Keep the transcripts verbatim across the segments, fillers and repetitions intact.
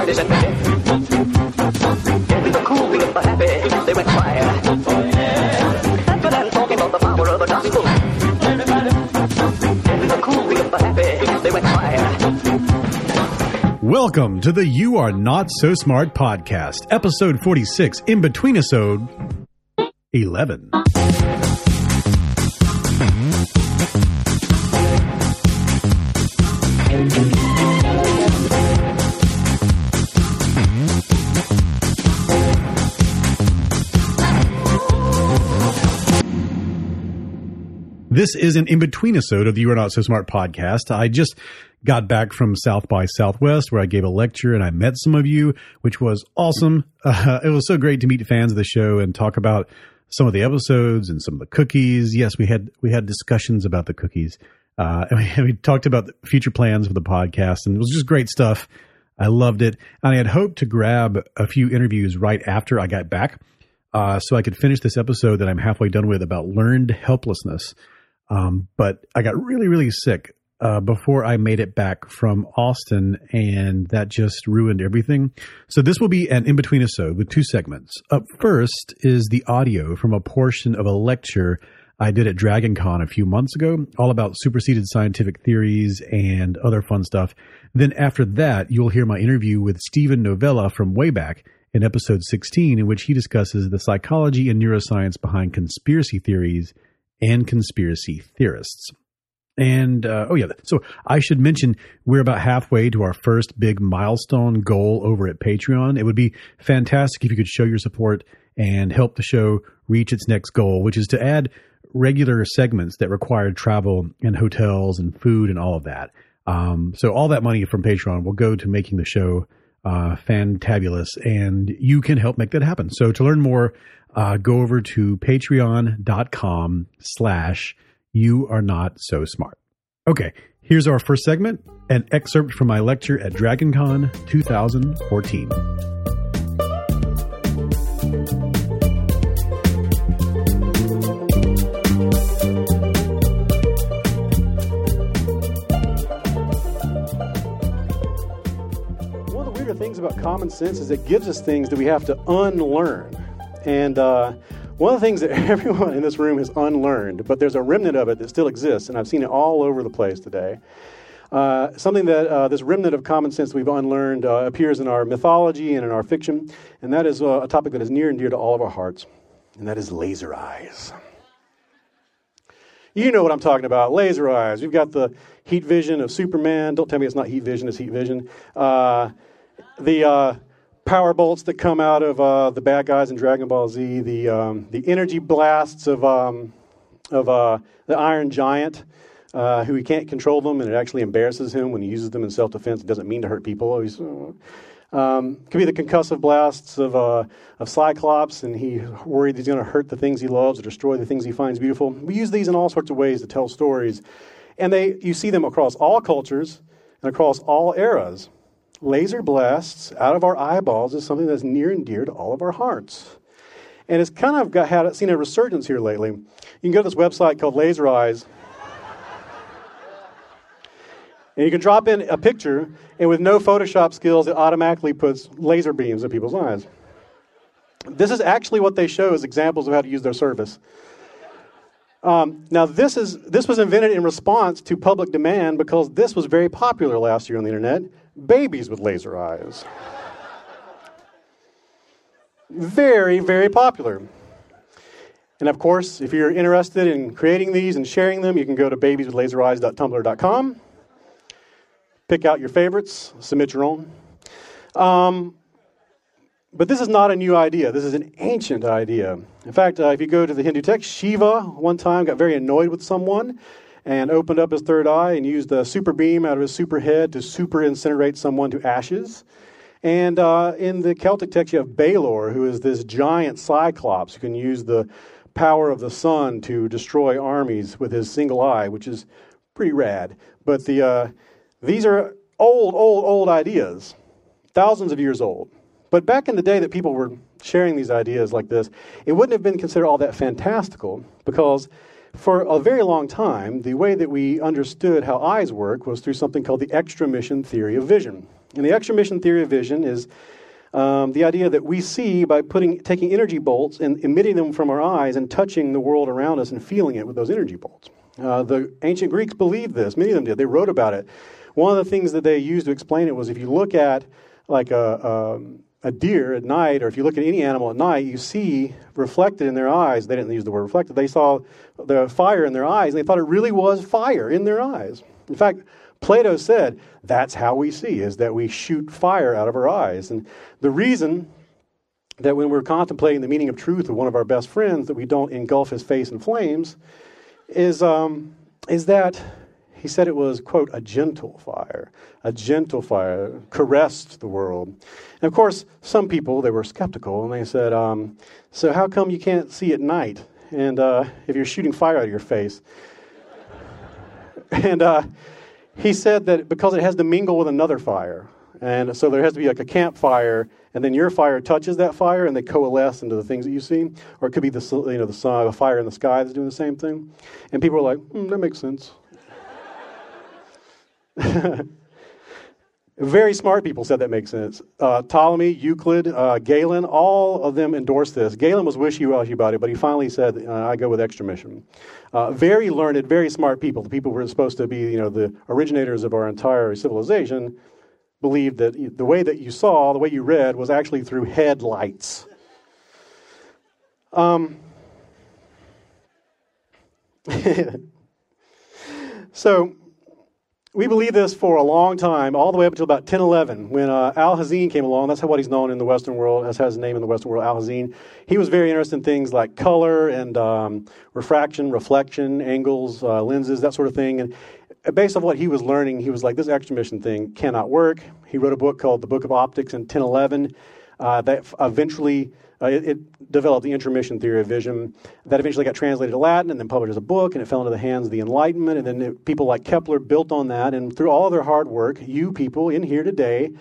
ladies and gentlemen. In the cool beat of the happy, they went quiet. And for them talking about the power of the gospel. In the cool beat of the happy, they went quiet. Welcome to the You Are Not So Smart podcast, episode forty-six, in between episode eleven. This is an in-between episode of the You Are Not So Smart podcast. I just got back from South by Southwest where I gave a lecture and I met some of you, which was awesome. Uh, it was so great to meet fans of the show and talk about some of the episodes and some of the cookies. Yes, we had we had discussions about the cookies. Uh, and we, we talked about the future plans for the podcast, and it was just great stuff. I loved it. And I had hoped to grab a few interviews right after I got back uh, so I could finish this episode that I'm halfway done with about learned helplessness. Um, but I got really, really sick uh, before I made it back from Austin, and that just ruined everything. So this will be an in-between episode with two segments. Up first is the audio from a portion of a lecture I did at DragonCon a few months ago, all about superseded scientific theories and other fun stuff. Then after that, you'll hear my interview with Steven Novella from way back in episode sixteen, in which he discusses the psychology and neuroscience behind conspiracy theories and conspiracy theorists. And, uh, oh yeah, so I should mention we're about halfway to our first big milestone goal over at Patreon. It would be fantastic if you could show your support and help the show reach its next goal, which is to add regular segments that require travel and hotels and food and all of that. Um, so all that money from Patreon will go to making the show uh, fantabulous, and you can help make that happen. So to learn more, Uh, go over to patreon.com slash you are not so smart. Okay, here's our first segment, an excerpt from my lecture at DragonCon twenty fourteen. One of the weirder things about common sense is it gives us things that we have to unlearn. And uh, one of the things that everyone in this room has unlearned, but there's a remnant of it that still exists, and I've seen it all over the place today. Uh, something that uh, this remnant of common sense we've unlearned uh, appears in our mythology and in our fiction, and that is uh, a topic that is near and dear to all of our hearts, and that is laser eyes. You know what I'm talking about, laser eyes. We've got the heat vision of Superman. Don't tell me it's not heat vision, it's heat vision. Uh, the... Uh, power bolts that come out of uh, the bad guys in Dragon Ball Z, the um, the energy blasts of um, of uh, the Iron Giant, uh, who he can't control them, and it actually embarrasses him when he uses them in self-defense. It doesn't mean to hurt people. He's, uh, um, could be the concussive blasts of uh, of Cyclops, and he's worried he's going to hurt the things he loves or destroy the things he finds beautiful. We use these in all sorts of ways to tell stories, and they you see them across all cultures and across all eras. Laser blasts out of our eyeballs is something that's near and dear to all of our hearts. And it's kind of got had seen a resurgence here lately. You can go to this website called Laser Eyes. And you can drop in a picture, and with no Photoshop skills, it automatically puts laser beams in people's eyes. This is actually what they show as examples of how to use their service. Um, now, this is this was invented in response to public demand because this was very popular last year on the internet. Babies with laser eyes. Very, very popular. And of course, if you're interested in creating these and sharing them, you can go to babies with laser eyes dot tumblr dot com. Pick out your favorites, submit your own. Um, but this is not a new idea. This is an ancient idea. In fact, uh, if you go to the Hindu text, Shiva one time got very annoyed with someone and opened up his third eye and used a super beam out of his super head to super incinerate someone to ashes. And uh, in the Celtic text, you have Balor, who is this giant cyclops who can use the power of the sun to destroy armies with his single eye, which is pretty rad. But the uh, these are old, old, old ideas, thousands of years old. But back in the day that people were sharing these ideas like this, it wouldn't have been considered all that fantastical because for a very long time, the way that we understood how eyes work was through something called the extramission theory of vision. And the extramission theory of vision is um, the idea that we see by putting taking energy bolts and emitting them from our eyes and touching the world around us and feeling it with those energy bolts. Uh, the ancient Greeks believed this. Many of them did. They wrote about it. One of the things that they used to explain it was if you look at like a, a, a deer at night, or if you look at any animal at night, you see reflected in their eyes. They didn't use the word reflected. They saw the fire in their eyes, and they thought it really was fire in their eyes. In fact, Plato said that's how we see, is that we shoot fire out of our eyes. And the reason that when we're contemplating the meaning of truth with one of our best friends, that we don't engulf his face in flames, is um, is that he said it was, quote, a gentle fire. A gentle fire caressed the world. And of course, some people, they were skeptical, and they said, um, so how come you can't see at night? And uh, if you're shooting fire out of your face? And uh, he said that because it has to mingle with another fire. And so there has to be like a campfire, and then your fire touches that fire, and they coalesce into the things that you see. Or it could be the you know the sun, a fire in the sky that's doing the same thing. And people are like, mm, that makes sense. Very smart people said that makes sense. Uh, Ptolemy, Euclid, uh, Galen, all of them endorsed this. Galen was wishy-washy about it, but he finally said, uh, I go with extramission. Uh, very learned, very smart people, the people who were supposed to be, you know, the originators of our entire civilization, believed that the way that you saw, the way you read, was actually through headlights. Um. So, we believed this for a long time, all the way up until about ten eleven, when uh, Alhazen came along. That's what he's known in the Western world, as has his name in the Western world, Alhazen. He was very interested in things like color and um, refraction, reflection, angles, uh, lenses, that sort of thing. And based on what he was learning, he was like, this extramission thing cannot work. He wrote a book called The Book of Optics in ten eleven uh, that eventually... Uh, it, it developed the intromission theory of vision that eventually got translated to Latin and then published as a book, and it fell into the hands of the Enlightenment. And then it, people like Kepler built on that. And through all of their hard work, you people in here today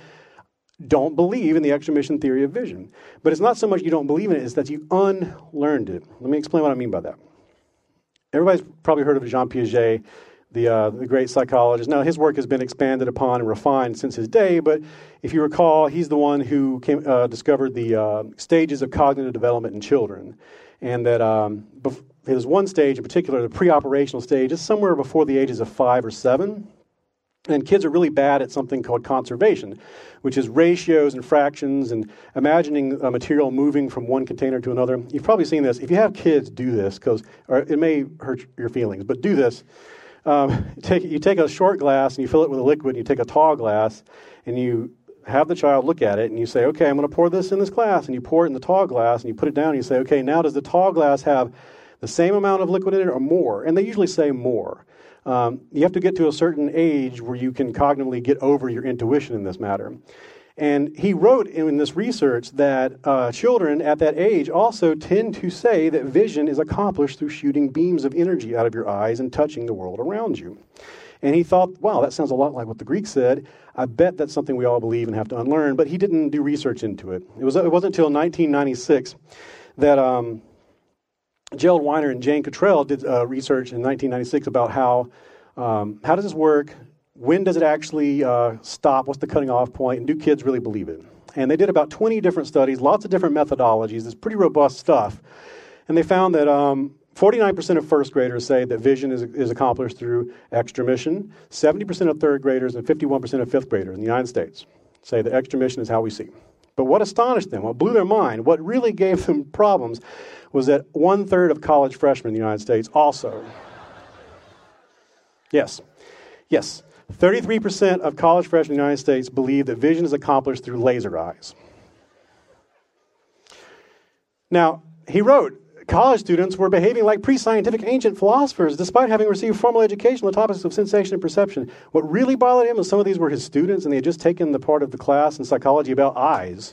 don't believe in the extramission theory of vision. But it's not so much you don't believe in it, it's that you unlearned it. Let me explain what I mean by that. Everybody's probably heard of Jean Piaget, the uh, the great psychologist. Now, his work has been expanded upon and refined since his day, but if you recall, he's the one who came, uh, discovered the uh, stages of cognitive development in children. And that um, bef- there's one stage in particular, the pre-operational stage, is somewhere before the ages of five or seven. And kids are really bad at something called conservation, which is ratios and fractions and imagining a material moving from one container to another. You've probably seen this. If you have kids, do this, because or it may hurt your feelings, but do this. Um, take, you take a short glass and you fill it with a liquid, and you take a tall glass and you have the child look at it and you say, okay, I'm going to pour this in this glass, and you pour it in the tall glass and you put it down and you say, okay, now does the tall glass have the same amount of liquid in it or more? And they usually say more. Um, you have to get to a certain age where you can cognitively get over your intuition in this matter. And he wrote in this research that uh, children at that age also tend to say that vision is accomplished through shooting beams of energy out of your eyes and touching the world around you. And he thought, wow, that sounds a lot like what the Greeks said. I bet that's something we all believe and have to unlearn. But he didn't do research into it. It, was, it wasn't until nineteen ninety-six that um, Gerald Weiner and Jane Cottrell did uh, research in nineteen ninety-six about how um, how does this work? When does it actually uh, stop? What's the cutting off point? And do kids really believe it? And they did about twenty different studies, lots of different methodologies. It's pretty robust stuff. And they found that um, forty-nine percent of first graders say that vision is, is accomplished through extramission. seventy percent of third graders and fifty-one percent of fifth graders in the United States say that extramission is how we see. But what astonished them, what blew their mind, what really gave them problems was that one-third of college freshmen in the United States also. Yes. Yes. thirty-three percent of college freshmen in the United States believe that vision is accomplished through laser eyes. Now, he wrote, college students were behaving like pre-scientific ancient philosophers despite having received formal education on the topics of sensation and perception. What really bothered him was some of these were his students, and they had just taken the part of the class in psychology about eyes.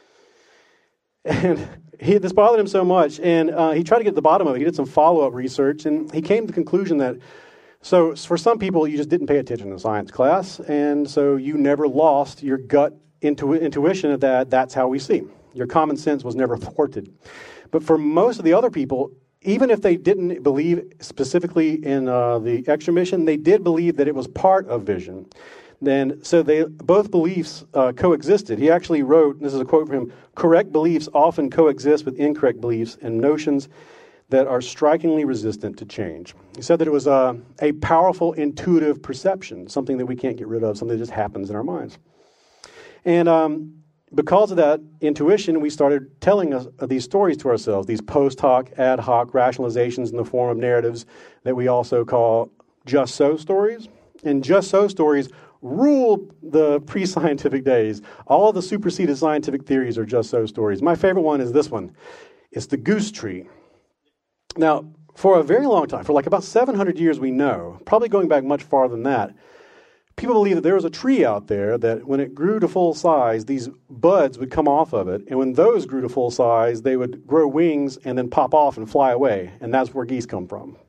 And he, this bothered him so much, and uh, he tried to get to the bottom of it. He did some follow-up research, and he came to the conclusion that So for some people, you just didn't pay attention in science class, and so you never lost your gut intu- intuition that that's how we see. Your common sense was never thwarted. But for most of the other people, even if they didn't believe specifically in uh, the extra mission, they did believe that it was part of vision. Then, so they both beliefs uh, coexisted. He actually wrote, this is a quote from him, "Correct beliefs often coexist with incorrect beliefs and notions that are strikingly resistant to change." He said that it was uh, a powerful intuitive perception, something that we can't get rid of, something that just happens in our minds. And um, because of that intuition, we started telling us uh, these stories to ourselves, these post hoc, ad hoc rationalizations in the form of narratives that we also call just so stories. And just so stories ruled the pre-scientific days. All of the superseded scientific theories are just so stories. My favorite one is this one. It's the goose tree. Now, for a very long time, for like about seven hundred years we know, probably going back much farther than that, people believed that there was a tree out there that when it grew to full size, these buds would come off of it. And when those grew to full size, they would grow wings and then pop off and fly away. And that's where geese come from.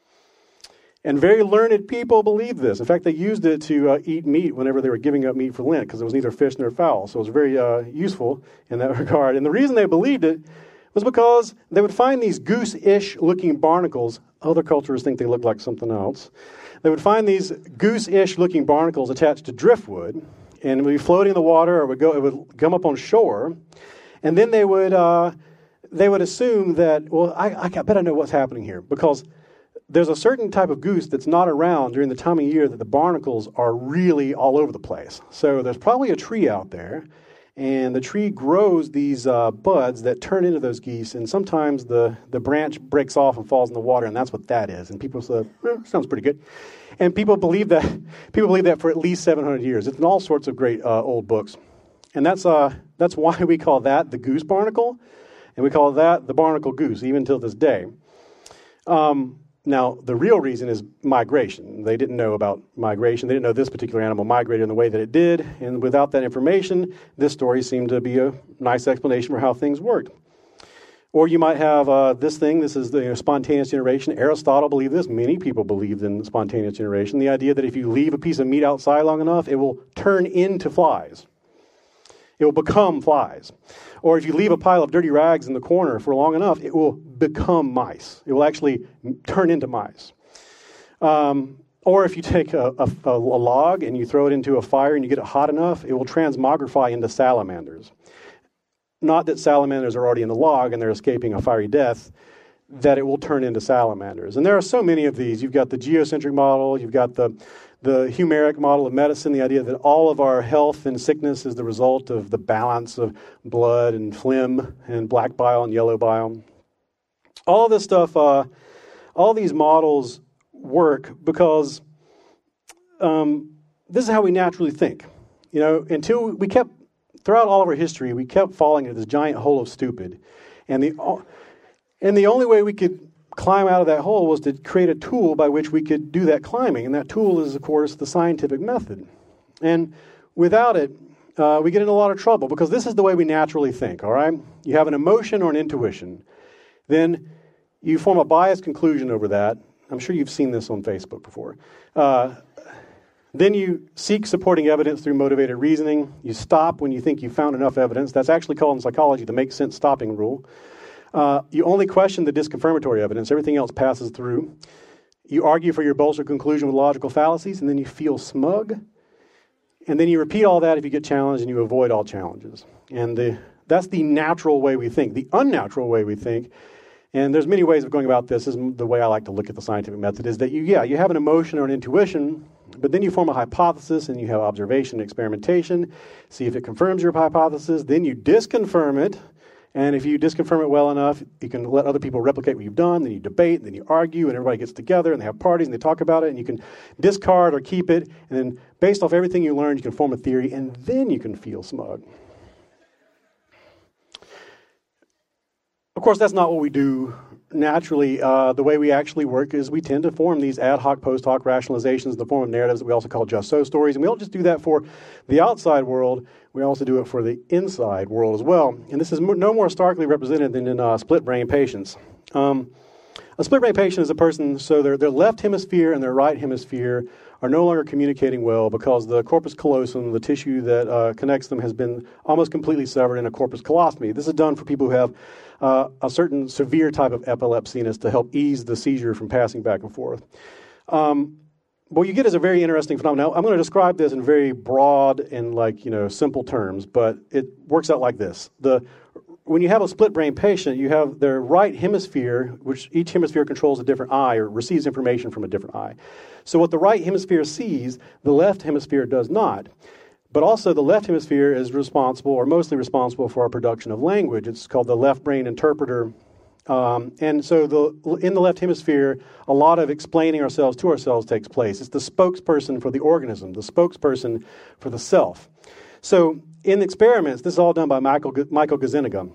And very learned people believed this. In fact, they used it to uh, eat meat whenever they were giving up meat for Lent, because it was neither fish nor fowl. So it was very uh, useful in that regard. And the reason they believed it was because they would find these goose-ish looking barnacles. Other cultures think they look like something else. They would find these goose-ish looking barnacles attached to driftwood, and it would be floating in the water, or it would go, it would come up on shore. And then they would uh, they would assume that, well, I, I bet I know what's happening here, because there's a certain type of goose that's not around during the time of year that the barnacles are really all over the place. So there's probably a tree out there, and the tree grows these uh, buds that turn into those geese, and sometimes the, the branch breaks off and falls in the water, and that's what that is. And people say, eh, sounds pretty good. And people believe that people believe that for at least seven hundred years. It's in all sorts of great uh, old books. And that's uh, that's why we call that the goose barnacle, and we call that the barnacle goose, even till this day. Um, Now, the real reason is migration. They didn't know about migration. They didn't know this particular animal migrated in the way that it did. And without that information, this story seemed to be a nice explanation for how things worked. Or you might have uh, this thing. This is the you know, spontaneous generation. Aristotle believed this. Many people believed in spontaneous generation. The idea that if you leave a piece of meat outside long enough, it will turn into flies. It will become flies. Or if you leave a pile of dirty rags in the corner for long enough, it will become mice. It will actually turn into mice. Um, or if you take a, a, a log and you throw it into a fire and you get it hot enough, it will transmogrify into salamanders. Not that salamanders are already in the log and they're escaping a fiery death, that it will turn into salamanders. And there are so many of these. You've got the geocentric model, you've got the The Humeric model of medicine, the idea that all of our health and sickness is the result of the balance of blood and phlegm and black bile and yellow bile. All this stuff, uh, all these models work because um, this is how we naturally think. You know, until we kept, throughout all of our history, we kept falling into this giant hole of stupid. And the, and the only way we could climb out of that hole was to create a tool by which we could do that climbing. And that tool is, of course, the scientific method. And without it, uh, we get in a lot of trouble because this is the way we naturally think, all right? You have an emotion or an intuition. Then you form a biased conclusion over that. I'm sure you've seen this on Facebook before. Uh, then you seek supporting evidence through motivated reasoning. You stop when you think you've found enough evidence. That's actually called in psychology the make sense stopping rule. Uh, you only question the disconfirmatory evidence. Everything else passes through. You argue for your bolstered conclusion with logical fallacies, and then you feel smug. And then you repeat all that if you get challenged, and you avoid all challenges. And the, that's the natural way we think. The unnatural way we think, and there's many ways of going about this, is the way I like to look at the scientific method, is that you, yeah, you have an emotion or an intuition, but then you form a hypothesis, and you have observation and experimentation, see if it confirms your hypothesis, then you disconfirm it. And if you disconfirm it well enough, you can let other people replicate what you've done, then you debate, and then you argue, and everybody gets together, and they have parties, and they talk about it, and you can discard or keep it, and then based off everything you learned, you can form a theory, and then you can feel smug. Of course, that's not what we do naturally. Uh, the way we actually work is we tend to form these ad hoc, post hoc rationalizations in the form of narratives that we also call just so stories. And we don't just do that for the outside world, we also do it for the inside world as well. And this is no more starkly represented than in uh, split brain patients. Um, a split brain patient is a person, so their, their left hemisphere and their right hemisphere are no longer communicating well because the corpus callosum, the tissue that uh, connects them, has been almost completely severed in a corpus colostomy. This is done for people who have uh, a certain severe type of epilepsy, and it's to help ease the seizure from passing back and forth. Um, what you get is a very interesting phenomenon. I'm going to describe this in very broad and like, you know, simple terms, but it works out like this. The When you have a split brain patient, you have their right hemisphere, which each hemisphere controls a different eye or receives information from a different eye. So what the right hemisphere sees, the left hemisphere does not. But also the left hemisphere is responsible, or mostly responsible, for our production of language. It's called the left brain interpreter. Um, and so the, in the left hemisphere, a lot of explaining ourselves to ourselves takes place. It's the spokesperson for the organism, the spokesperson for the self. So in experiments, this is all done by Michael, Michael Gazzaniga.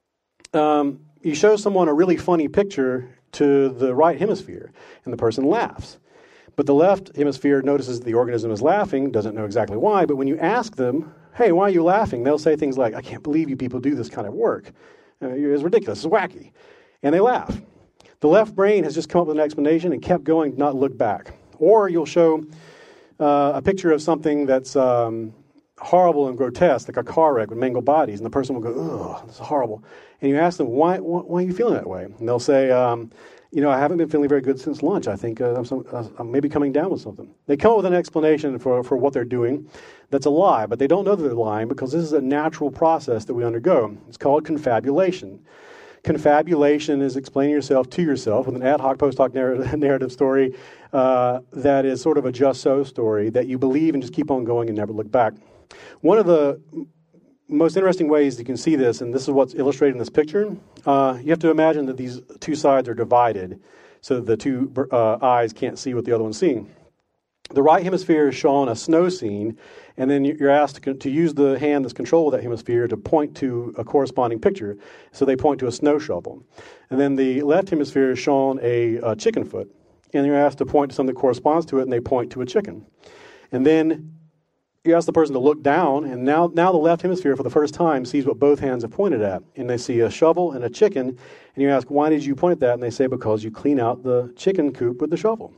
Um, you show someone a really funny picture to the right hemisphere, and the person laughs. But the left hemisphere notices the organism is laughing, doesn't know exactly why, but when you ask them, hey, why are you laughing? They'll say things like, I can't believe you people do this kind of work. Uh, it's ridiculous, it's wacky. And they laugh. The left brain has just come up with an explanation and kept going, not look back. Or you'll show uh, a picture of something that's um, horrible and grotesque, like a car wreck with mangled bodies, and the person will go, ugh, this is horrible. And you ask them, why, why, why are you feeling that way? And they'll say, um, you know, I haven't been feeling very good since lunch. I think uh, I'm, some, uh, I'm maybe coming down with something. They come up with an explanation for, for what they're doing that's a lie, but they don't know that they're lying because this is a natural process that we undergo. It's called confabulation. Confabulation is explaining yourself to yourself with an ad hoc, post hoc narrative, narrative story uh, that is sort of a just so story that you believe and just keep on going and never look back. One of the most interesting ways you can see this, and this is what's illustrated in this picture, uh, you have to imagine that these two sides are divided so that the two uh, eyes can't see what the other one's seeing. The right hemisphere is shown a snow scene, and then you're asked to, to use the hand that's controlled with that hemisphere to point to a corresponding picture. So they point to a snow shovel. And then the left hemisphere is shown a, a chicken foot, and you're asked to point to something that corresponds to it, and they point to a chicken. And then you ask the person to look down, and now, now the left hemisphere for the first time sees what both hands have pointed at. And they see a shovel and a chicken, and you ask, why did you point at that? And they say, because you clean out the chicken coop with the shovel.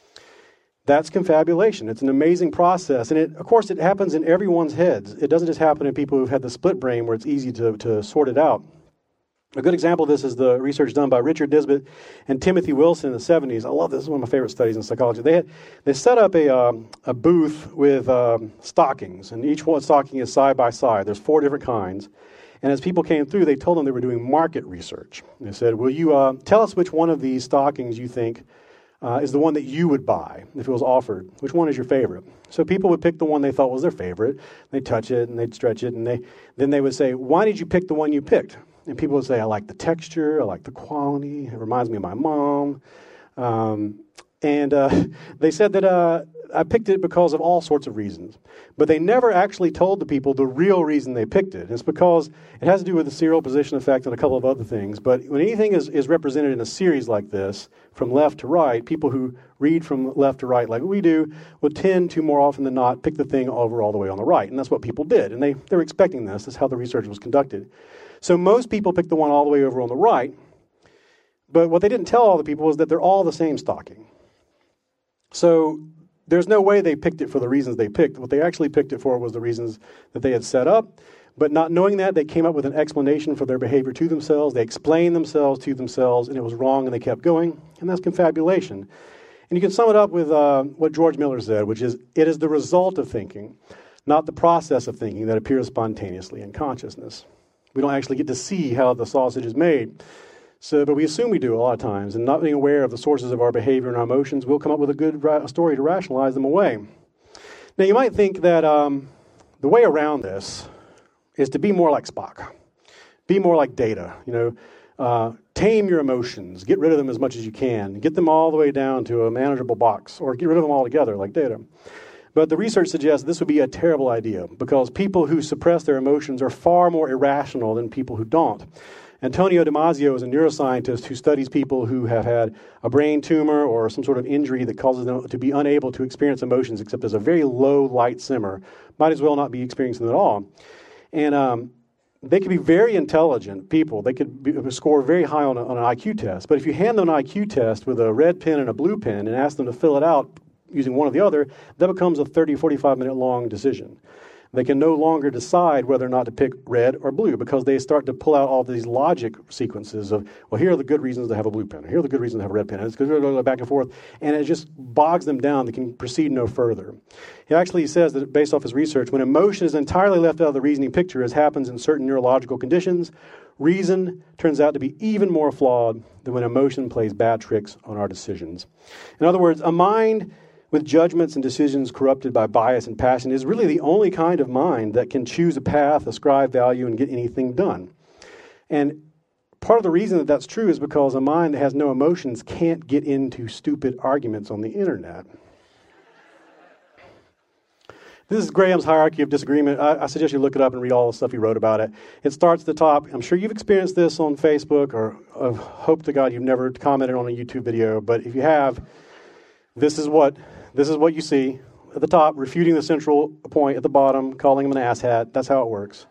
That's confabulation. It's an amazing process. And it, of course, it happens in everyone's heads. It doesn't just happen in people who've had the split brain where it's easy to, to sort it out. A good example of this is the research done by Richard Nisbett and Timothy Wilson in the seventies. I love this. This is one of my favorite studies in psychology. They had, they set up a, um, a booth with um, stockings, and each one stocking is side by side. There's four different kinds. And as people came through, they told them they were doing market research. They said, will you uh, tell us which one of these stockings you think Uh, is the one that you would buy if it was offered? Which one is your favorite? So people would pick the one they thought was their favorite. They'd touch it and they'd stretch it, and they then they would say, why did you pick the one you picked? And people would say, I like the texture, I like the quality, it reminds me of my mom. Um, and uh, they said that uh, I picked it because of all sorts of reasons. But they never actually told the people the real reason they picked it. It's because it has to do with the serial position effect and a couple of other things. But when anything is, is represented in a series like this, from left to right, people who read from left to right like we do would tend to, more often than not, pick the thing over all the way on the right. And that's what people did. And they, they were expecting this. That's how the research was conducted. So most people picked the one all the way over on the right. But what they didn't tell all the people was that they're all the same stocking. So there's no way they picked it for the reasons they picked. What they actually picked it for was the reasons that they had set up. But not knowing that, they came up with an explanation for their behavior to themselves. They explained themselves to themselves, and it was wrong, and they kept going. And that's confabulation. And you can sum it up with uh, what George Miller said, which is, it is the result of thinking, not the process of thinking, that appears spontaneously in consciousness. We don't actually get to see how the sausage is made. So, but we assume we do a lot of times, and not being aware of the sources of our behavior and our emotions, we'll come up with a good ra- story to rationalize them away. Now, you might think that um, the way around this is to be more like Spock, be more like Data. You know, uh, tame your emotions, get rid of them as much as you can, get them all the way down to a manageable box, or get rid of them altogether like Data. But the research suggests this would be a terrible idea because people who suppress their emotions are far more irrational than people who don't. Antonio Damasio is a neuroscientist who studies people who have had a brain tumor or some sort of injury that causes them to be unable to experience emotions except as a very low light simmer. Might as well not be experiencing them at all. And um, they could be very intelligent people. They could be, score very high on, a, on an I Q test. But if you hand them an I Q test with a red pen and a blue pen and ask them to fill it out using one or the other, that becomes a thirty, forty-five minute long decision. They can no longer decide whether or not to pick red or blue because they start to pull out all these logic sequences of, well, here are the good reasons to have a blue pen. Here are the good reasons to have a red pen. And it's going back and forth, and it just bogs them down. They can proceed no further. He actually says that based off his research, when emotion is entirely left out of the reasoning picture, as happens in certain neurological conditions, reason turns out to be even more flawed than when emotion plays bad tricks on our decisions. In other words, a mind with judgments and decisions corrupted by bias and passion is really the only kind of mind that can choose a path, ascribe value, and get anything done. And part of the reason that that's true is because a mind that has no emotions can't get into stupid arguments on the internet. This is Graham's hierarchy of disagreement. I, I suggest you look it up and read all the stuff he wrote about it. It starts at the top. I'm sure you've experienced this on Facebook, or I hope to God you've never commented on a YouTube video, but if you have, this is what this is what you see at the top, refuting the central point at the bottom, calling him an asshat. That's how it works.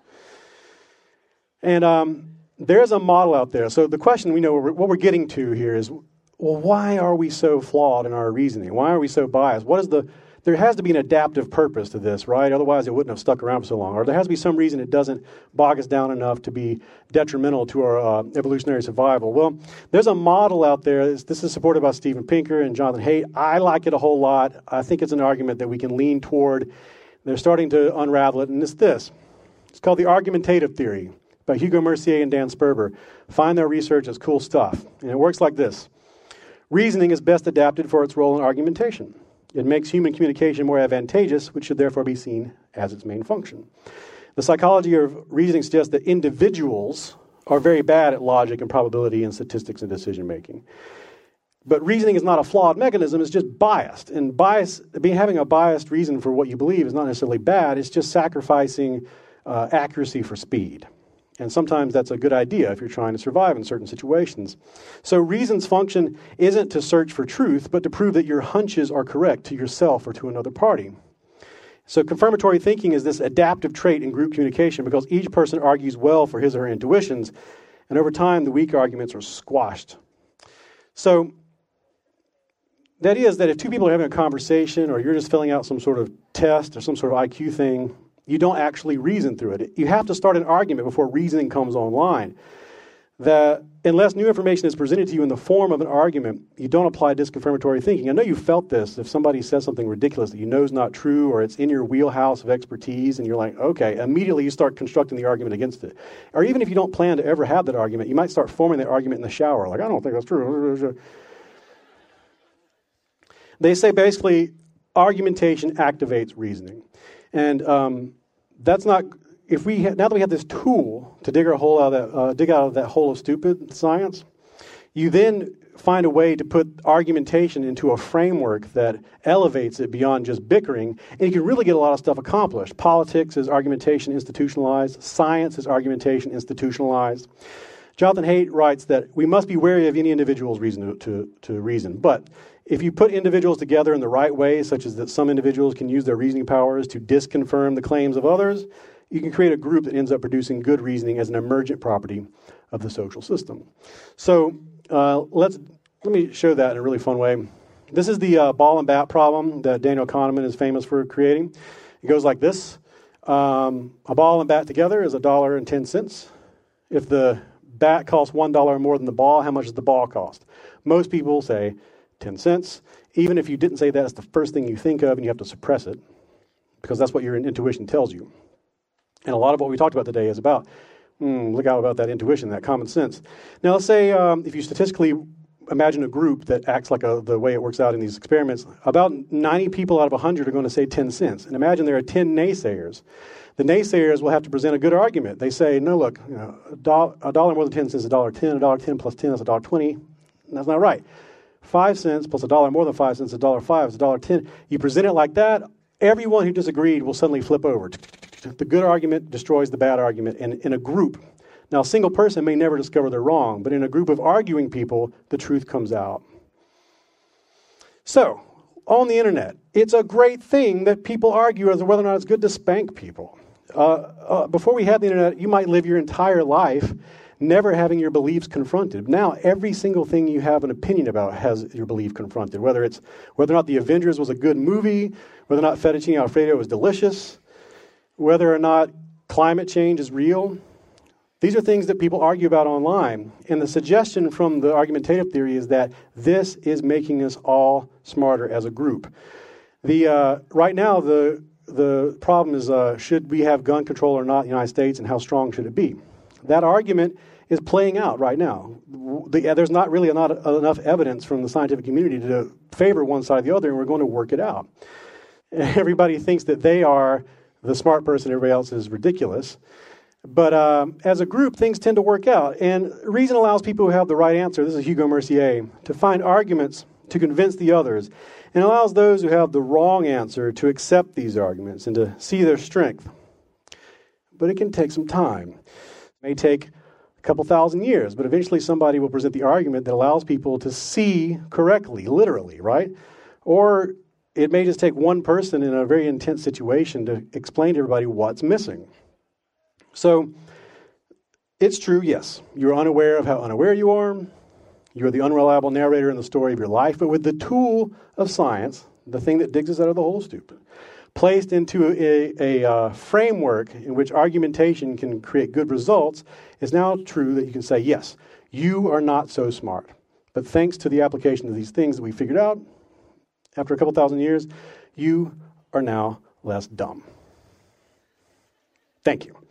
And um, there's a model out there. So the question we know, what we're getting to here is, well, why are we so flawed in our reasoning? Why are we so biased? What is the There has to be an adaptive purpose to this, right? Otherwise, it wouldn't have stuck around for so long. Or there has to be some reason it doesn't bog us down enough to be detrimental to our uh, evolutionary survival. Well, there's a model out there. This is supported by Steven Pinker and Jonathan Haidt. I like it a whole lot. I think it's an argument that we can lean toward. They're starting to unravel it, and it's this. It's called the argumentative theory by Hugo Mercier and Dan Sperber. Find their research. It's cool stuff. And it works like this. Reasoning is best adapted for its role in argumentation. It makes human communication more advantageous, which should therefore be seen as its main function. The psychology of reasoning suggests that individuals are very bad at logic and probability and statistics and decision making. But reasoning is not a flawed mechanism, it's just biased. And bias, being having a biased reason for what you believe is not necessarily bad, it's just sacrificing uh, accuracy for speed. And sometimes that's a good idea if you're trying to survive in certain situations. So reason's function isn't to search for truth, but to prove that your hunches are correct to yourself or to another party. So confirmatory thinking is this adaptive trait in group communication because each person argues well for his or her intuitions, and over time the weak arguments are squashed. So the idea is that if two people are having a conversation or you're just filling out some sort of test or some sort of I Q thing, you don't actually reason through it. You have to start an argument before reasoning comes online. That unless new information is presented to you in the form of an argument, you don't apply disconfirmatory thinking. I know you felt this. If somebody says something ridiculous that you know is not true or it's in your wheelhouse of expertise and you're like, okay, immediately you start constructing the argument against it. Or even if you don't plan to ever have that argument, you might start forming that argument in the shower. Like, I don't think that's true. They say basically argumentation activates reasoning. And um, that's not, if we, ha- now that we have this tool to dig our hole out of that, uh, dig out of that hole of stupid science, you then find a way to put argumentation into a framework that elevates it beyond just bickering, and you can really get a lot of stuff accomplished. Politics is argumentation institutionalized. Science is argumentation institutionalized. Jonathan Haidt writes that we must be wary of any individual's reason to, to, to reason, but if you put individuals together in the right way, such as that some individuals can use their reasoning powers to disconfirm the claims of others, you can create a group that ends up producing good reasoning as an emergent property of the social system. So uh, let's let me show that in a really fun way. This is the uh, ball and bat problem that Daniel Kahneman is famous for creating. It goes like this. Um, a ball and bat together is a dollar and ten cents. If the bat costs one dollar more than the ball, how much does the ball cost? Most people say ten cents. Even if you didn't say that, it's the first thing you think of and you have to suppress it because that's what your intuition tells you. And a lot of what we talked about today is about, hmm, look out about that intuition, that common sense. Now let's say um, if you statistically imagine a group that acts like a, the way it works out in these experiments, about ninety people out of one hundred are going to say ten cents. And imagine there are ten naysayers. The naysayers will have to present a good argument. They say, no, look, you know, a, do- a dollar more than ten cents is a dollar ten, a dollar ten plus ten is a dollar twenty. That's not right. Five cents plus a dollar more than five cents is a dollar five, is a dollar ten. You present it like that, everyone who disagreed will suddenly flip over. The good argument destroys the bad argument in, in a group. Now, a single person may never discover they're wrong, but in a group of arguing people, the truth comes out. So, on the internet, it's a great thing that people argue as to whether or not it's good to spank people. Uh, uh, before we had the internet, you might live your entire life never having your beliefs confronted. Now, every single thing you have an opinion about has your belief confronted, whether it's whether or not The Avengers was a good movie, whether or not fettuccine Alfredo was delicious, whether or not climate change is real. These are things that people argue about online. And the suggestion from the argumentative theory is that this is making us all smarter as a group. The uh, right now, the the problem is, uh, should we have gun control or not in the United States, and how strong should it be? That argument is playing out right now. The, there's not really not enough evidence from the scientific community to favor one side or the other, and we're going to work it out. Everybody thinks that they are the smart person, everybody else is ridiculous. But um, as a group, things tend to work out. And reason allows people who have the right answer, this is Hugo Mercier, to find arguments to convince the others, and allows those who have the wrong answer to accept these arguments and to see their strength. But it can take some time. It may take a couple thousand years, but eventually somebody will present the argument that allows people to see correctly, literally, right? Or it may just take one person in a very intense situation to explain to everybody what's missing. So, it's true, yes, you're unaware of how unaware you are. You're the unreliable narrator in the story of your life. But with the tool of science, the thing that digs us out of the hole stupid, placed into a, a uh, framework in which argumentation can create good results, it's now true that you can say, yes, you are not so smart. But thanks to the application of these things that we figured out, after a couple thousand years, you are now less dumb. Thank you.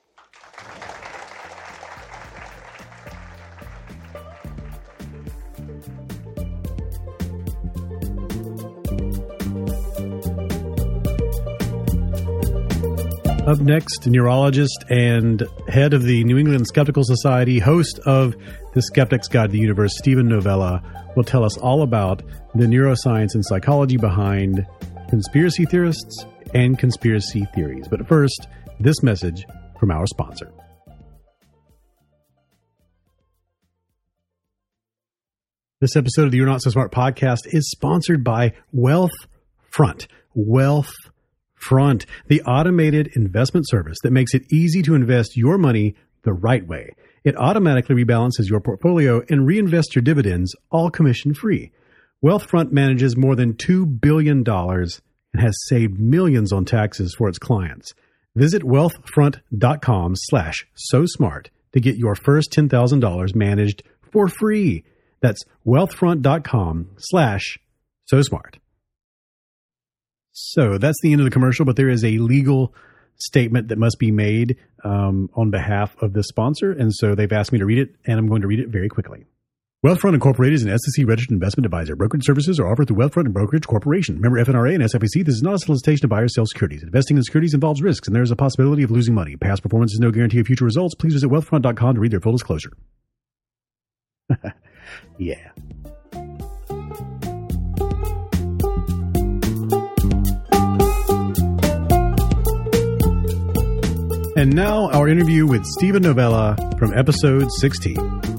Up next, neurologist and head of the New England Skeptical Society, host of The Skeptic's Guide to the Universe, Steven Novella, will tell us all about the neuroscience and psychology behind conspiracy theorists and conspiracy theories. But first, this message from our sponsor. This episode of the You're Not So Smart podcast is sponsored by Wealthfront. Wealth Front, the automated investment service that makes it easy to invest your money the right way. It automatically rebalances your portfolio and reinvests your dividends, all commission-free. Wealthfront manages more than two billion dollars and has saved millions on taxes for its clients. Visit wealthfront.com slash so smart to get your first ten thousand dollars managed for free. That's wealthfront.com slash so smart. So that's the end of the commercial, but there is a legal statement that must be made um, on behalf of the sponsor, and so they've asked me to read it, and I'm going to read it very quickly. Wealthfront Incorporated is an S E C-registered investment advisor. Brokerage services are offered through Wealthfront and Brokerage Corporation. Member F N R A and S I P C. This is not a solicitation to buy or sell securities. Investing in securities involves risks, and there is a possibility of losing money. Past performance is no guarantee of future results. Please visit wealthfront dot com to read their full disclosure. Yeah. And now, our interview with Steven Novella from episode sixteen.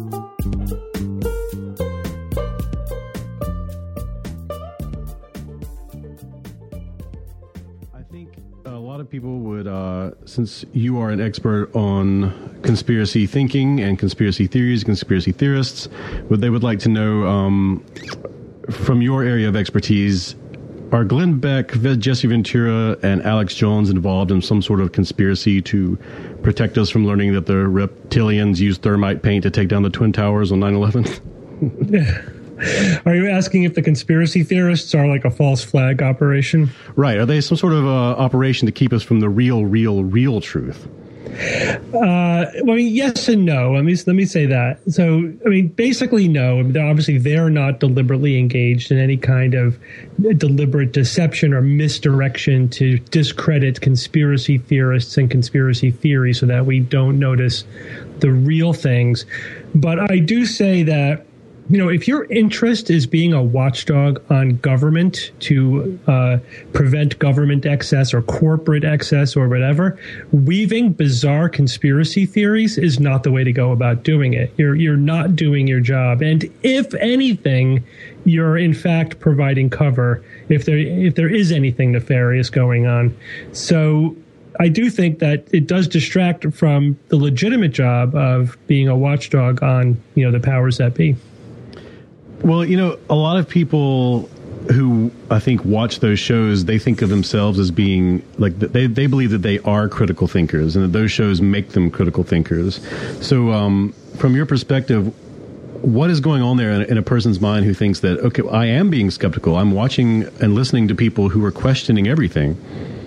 I think a lot of people would, uh, since you are an expert on conspiracy thinking and conspiracy theories, conspiracy theorists, what they would like to know um, from your area of expertise, are Glenn Beck, Jesse Ventura, and Alex Jones involved in some sort of conspiracy to protect us from learning that the reptilians used thermite paint to take down the Twin Towers on nine eleven? Are you asking if the conspiracy theorists are like a false flag operation? Right. Are they some sort of uh, operation to keep us from the real, real, real truth? Uh, well, I mean, yes and no. Let me let me say that. So, I mean, basically, no. I mean, obviously, they're not deliberately engaged in any kind of deliberate deception or misdirection to discredit conspiracy theorists and conspiracy theories so that we don't notice the real things. But I do say that, you know, if your interest is being a watchdog on government to uh, prevent government excess or corporate excess or whatever, weaving bizarre conspiracy theories is not the way to go about doing it. You're you're not doing your job, and if anything, you're in fact providing cover if there if there is anything nefarious going on. So I do think that it does distract from the legitimate job of being a watchdog on, you know, the powers that be. Well, you know, a lot of people who I think watch those shows, they think of themselves as being like they they believe that they are critical thinkers and that those shows make them critical thinkers. So um, from your perspective, what is going on there in, in a person's mind who thinks that, okay, I am being skeptical. I'm watching and listening to people who are questioning everything.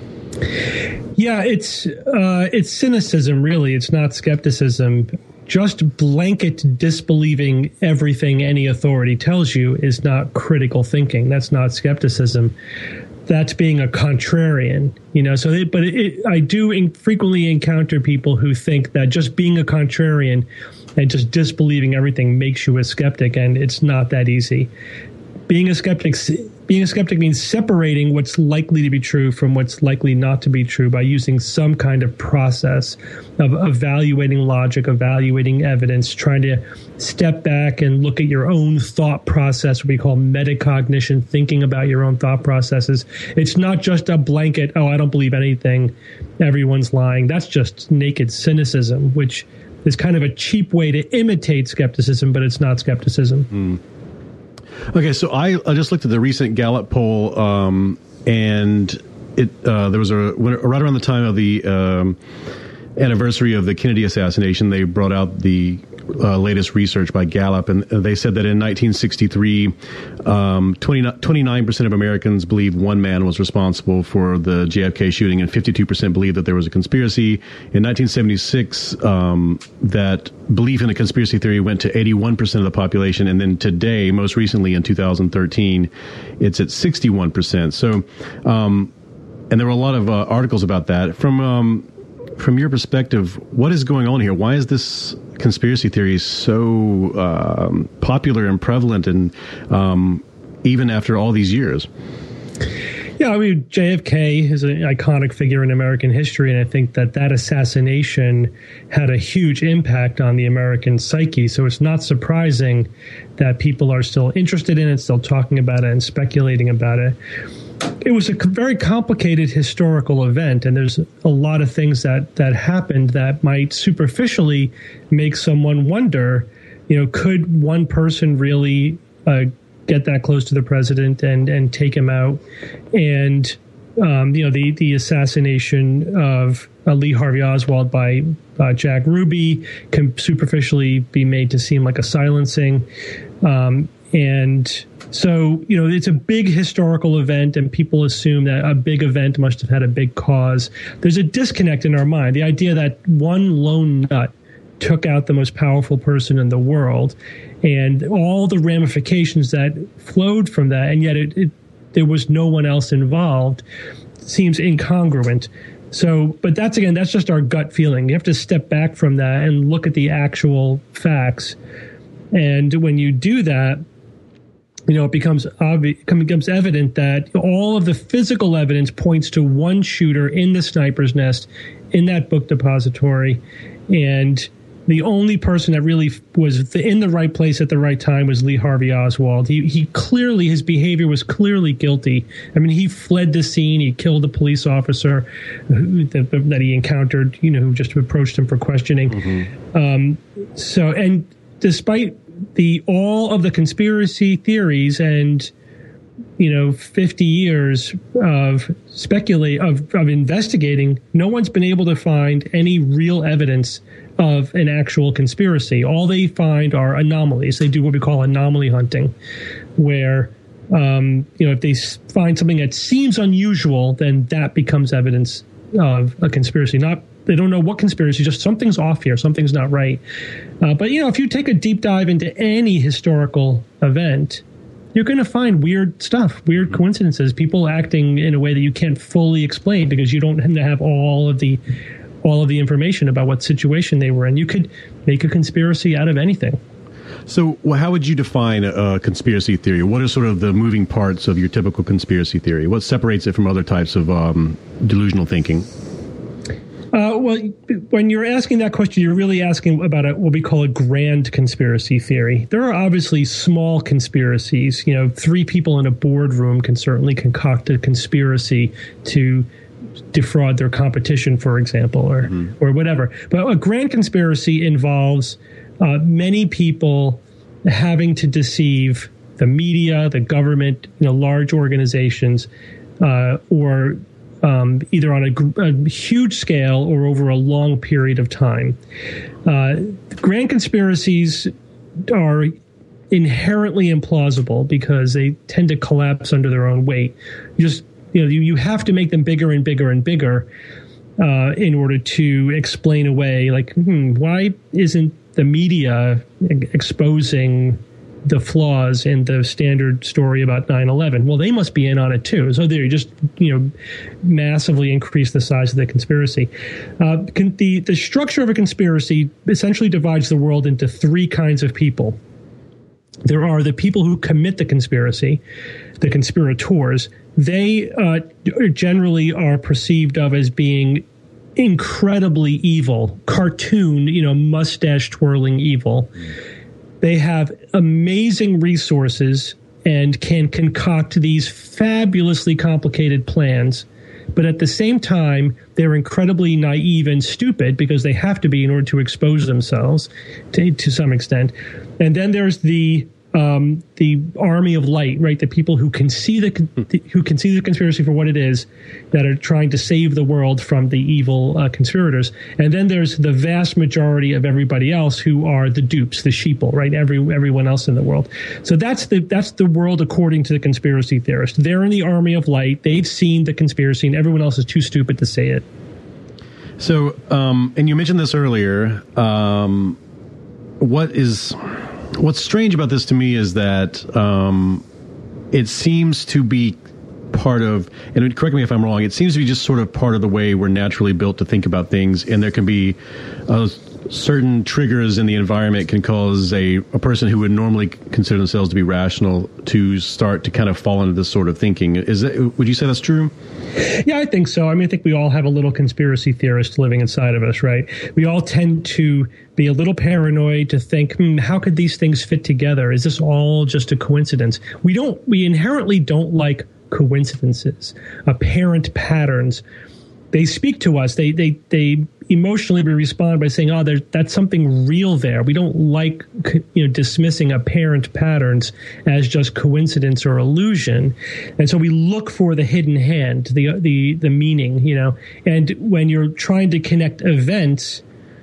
Yeah, it's uh, it's cynicism, really. It's not skepticism. Just blanket disbelieving everything any authority tells you is not critical thinking. That's not skepticism. That's being a contrarian, you know. So, it, but it, I do in, frequently encounter people who think that just being a contrarian and just disbelieving everything makes you a skeptic, and it's not that easy. Being a skeptic, being a skeptic means separating what's likely to be true from what's likely not to be true by using some kind of process of evaluating logic, evaluating evidence, trying to step back and look at your own thought process, what we call metacognition, thinking about your own thought processes. It's not just a blanket, oh, I don't believe anything, everyone's lying. That's just naked cynicism, which is kind of a cheap way to imitate skepticism, but it's not skepticism. Mm. Okay, so I, I just looked at the recent Gallup poll, um, and it uh, there was a right around the time of the um, anniversary of the Kennedy assassination, they brought out the uh, latest research by Gallup, and they said that in nineteen sixty-three, um, twenty-nine percent of Americans believed one man was responsible for the J F K shooting, and fifty-two percent believed that there was a conspiracy. In nineteen seventy-six, um, that belief in a conspiracy theory went to eighty-one percent of the population, and then today, most recently in two thousand thirteen, it's at sixty-one percent. So, um, and there were a lot of uh, articles about that. From um, from your perspective, what is going on here? Why is this conspiracy theory so um, popular and prevalent, and um, even after all these years? Yeah, I mean, J F K is an iconic figure in American history, and I think that that assassination had a huge impact on the American psyche. So it's not surprising that people are still interested in it, still talking about it and speculating about it. It was a very complicated historical event, and there's a lot of things that, that happened that might superficially make someone wonder, you know, could one person really uh, get that close to the president and, and take him out? And, um, you know, the, the assassination of uh, Lee Harvey Oswald by uh, Jack Ruby can superficially be made to seem like a silencing. Um, and so, you know, it's a big historical event, and people assume that a big event must have had a big cause. There's a disconnect in our mind. The idea that one lone nut took out the most powerful person in the world, and all the ramifications that flowed from that, and yet it, it, there was no one else involved, seems incongruent. So, but that's, again, that's just our gut feeling. You have to step back from that and look at the actual facts. And when you do that, you know, it becomes obvious, becomes evident that all of the physical evidence points to one shooter in the sniper's nest in that book depository. And the only person that really was in the right place at the right time was Lee Harvey Oswald. He, he clearly, his behavior was clearly guilty. I mean, he fled the scene. He killed a police officer who, that, that he encountered, you know, who just approached him for questioning. Mm-hmm. Um, so, and despite the all of the conspiracy theories and, you know, fifty years of speculate of, of investigating, no one's been able to find any real evidence of an actual conspiracy. All they find are anomalies. They do what we call anomaly hunting, where, um, you know, if they find something that seems unusual, then that becomes evidence of a conspiracy. Not They don't know what conspiracy, just something's off here, something's not right. Uh, but, you know, if you take a deep dive into any historical event, you're going to find weird stuff, weird coincidences, people acting in a way that you can't fully explain because you don't have all of the all of the information about what situation they were in. You could make a conspiracy out of anything. So well, how would you define a conspiracy theory? What are sort of the moving parts of your typical conspiracy theory? What separates it from other types of um, delusional thinking? Uh, well, when you're asking that question, you're really asking about a, what we call a grand conspiracy theory. There are obviously small conspiracies. You know, three people in a boardroom can certainly concoct a conspiracy to defraud their competition, for example, or mm-hmm. or whatever. But a grand conspiracy involves uh, many people having to deceive the media, the government, you know, large organizations, uh, or um, either on a, a huge scale or over a long period of time. Uh, grand conspiracies are inherently implausible because they tend to collapse under their own weight. You just, you know, you, you have to make them bigger and bigger and bigger uh, in order to explain away, like, hmm, why isn't the media exposing the flaws in the standard story about nine eleven? Well, they must be in on it too. So there, you just, you know, massively increase the size of the conspiracy. Uh, con- the, the structure of a conspiracy essentially divides the world into three kinds of people. There are the people who commit the conspiracy, the conspirators. They uh, generally are perceived of as being incredibly evil, cartoon, you know, mustache twirling evil. They have amazing resources and can concoct these fabulously complicated plans. But at the same time, they're incredibly naive and stupid because they have to be in order to expose themselves to, to some extent. And then there's the um, the army of light, right? The people who can see the who can see the conspiracy for what it is, that are trying to save the world from the evil uh, conspirators. And then there's the vast majority of everybody else who are the dupes, the sheeple, right? Every everyone else in the world. So that's the that's the world according to the conspiracy theorist. They're in the army of light. They've seen the conspiracy, and everyone else is too stupid to say it. So, um, and you mentioned this earlier. Um, what is what's strange about this to me is that um, it seems to be part of, and correct me if I'm wrong, it seems to be just sort of part of the way we're naturally built to think about things, and there can be uh, certain triggers in the environment can cause a, a person who would normally consider themselves to be rational to start to kind of fall into this sort of thinking. Is that, would you say that's true? Yeah, I think so. I mean, I think we all have a little conspiracy theorist living inside of us, right? We all tend to be a little paranoid, to think, hmm, how could these things fit together? Is this all just a coincidence? We don't, we inherently don't like coincidences, apparent patterns. They speak to us. They they they emotionally respond by saying, "Oh, there's that's something real there." We don't like, you know, dismissing apparent patterns as just coincidence or illusion, and so we look for the hidden hand, the the the meaning, you know. And when you're trying to connect events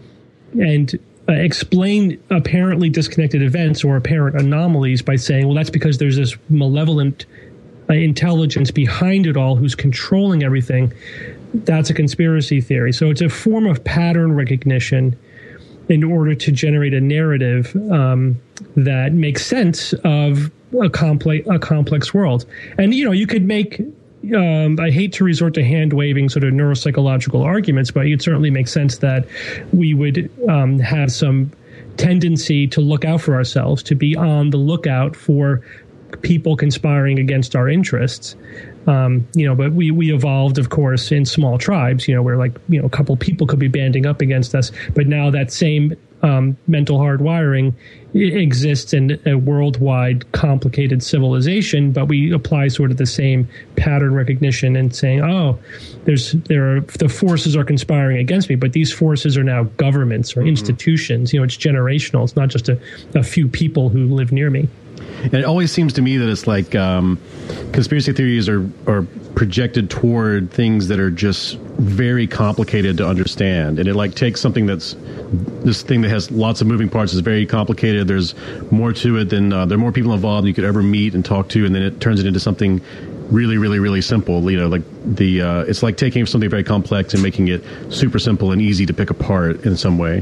and uh, explain apparently disconnected events or apparent anomalies by saying, "Well, that's because there's this malevolent uh, intelligence behind it all who's controlling everything," that's a conspiracy theory. So it's a form of pattern recognition in order to generate a narrative um, that makes sense of a complex a complex world. And, you know, you could make, um, I hate to resort to hand-waving sort of neuropsychological arguments, but it certainly makes sense that we would um, have some tendency to look out for ourselves, to be on the lookout for people conspiring against our interests. Um, you know, but we, we evolved, of course, in small tribes, you know, where like, you know, a couple people could be banding up against us. But now that same um, mental hardwiring exists in a worldwide complicated civilization, but we apply sort of the same pattern recognition and saying, oh, there's there are the forces are conspiring against me, but these forces are now governments or mm-hmm. institutions. You know, it's generational. It's not just a, a few people who live near me. And it always seems to me that it's like um, conspiracy theories are, are projected toward things that are just very complicated to understand. And it like takes something that's this thing that has lots of moving parts, is very complicated. There's more to it than uh, there are more people involved than you could ever meet and talk to. And then it turns it into something really, really, really simple. You know, like the uh, it's like taking something very complex and making it super simple and easy to pick apart in some way.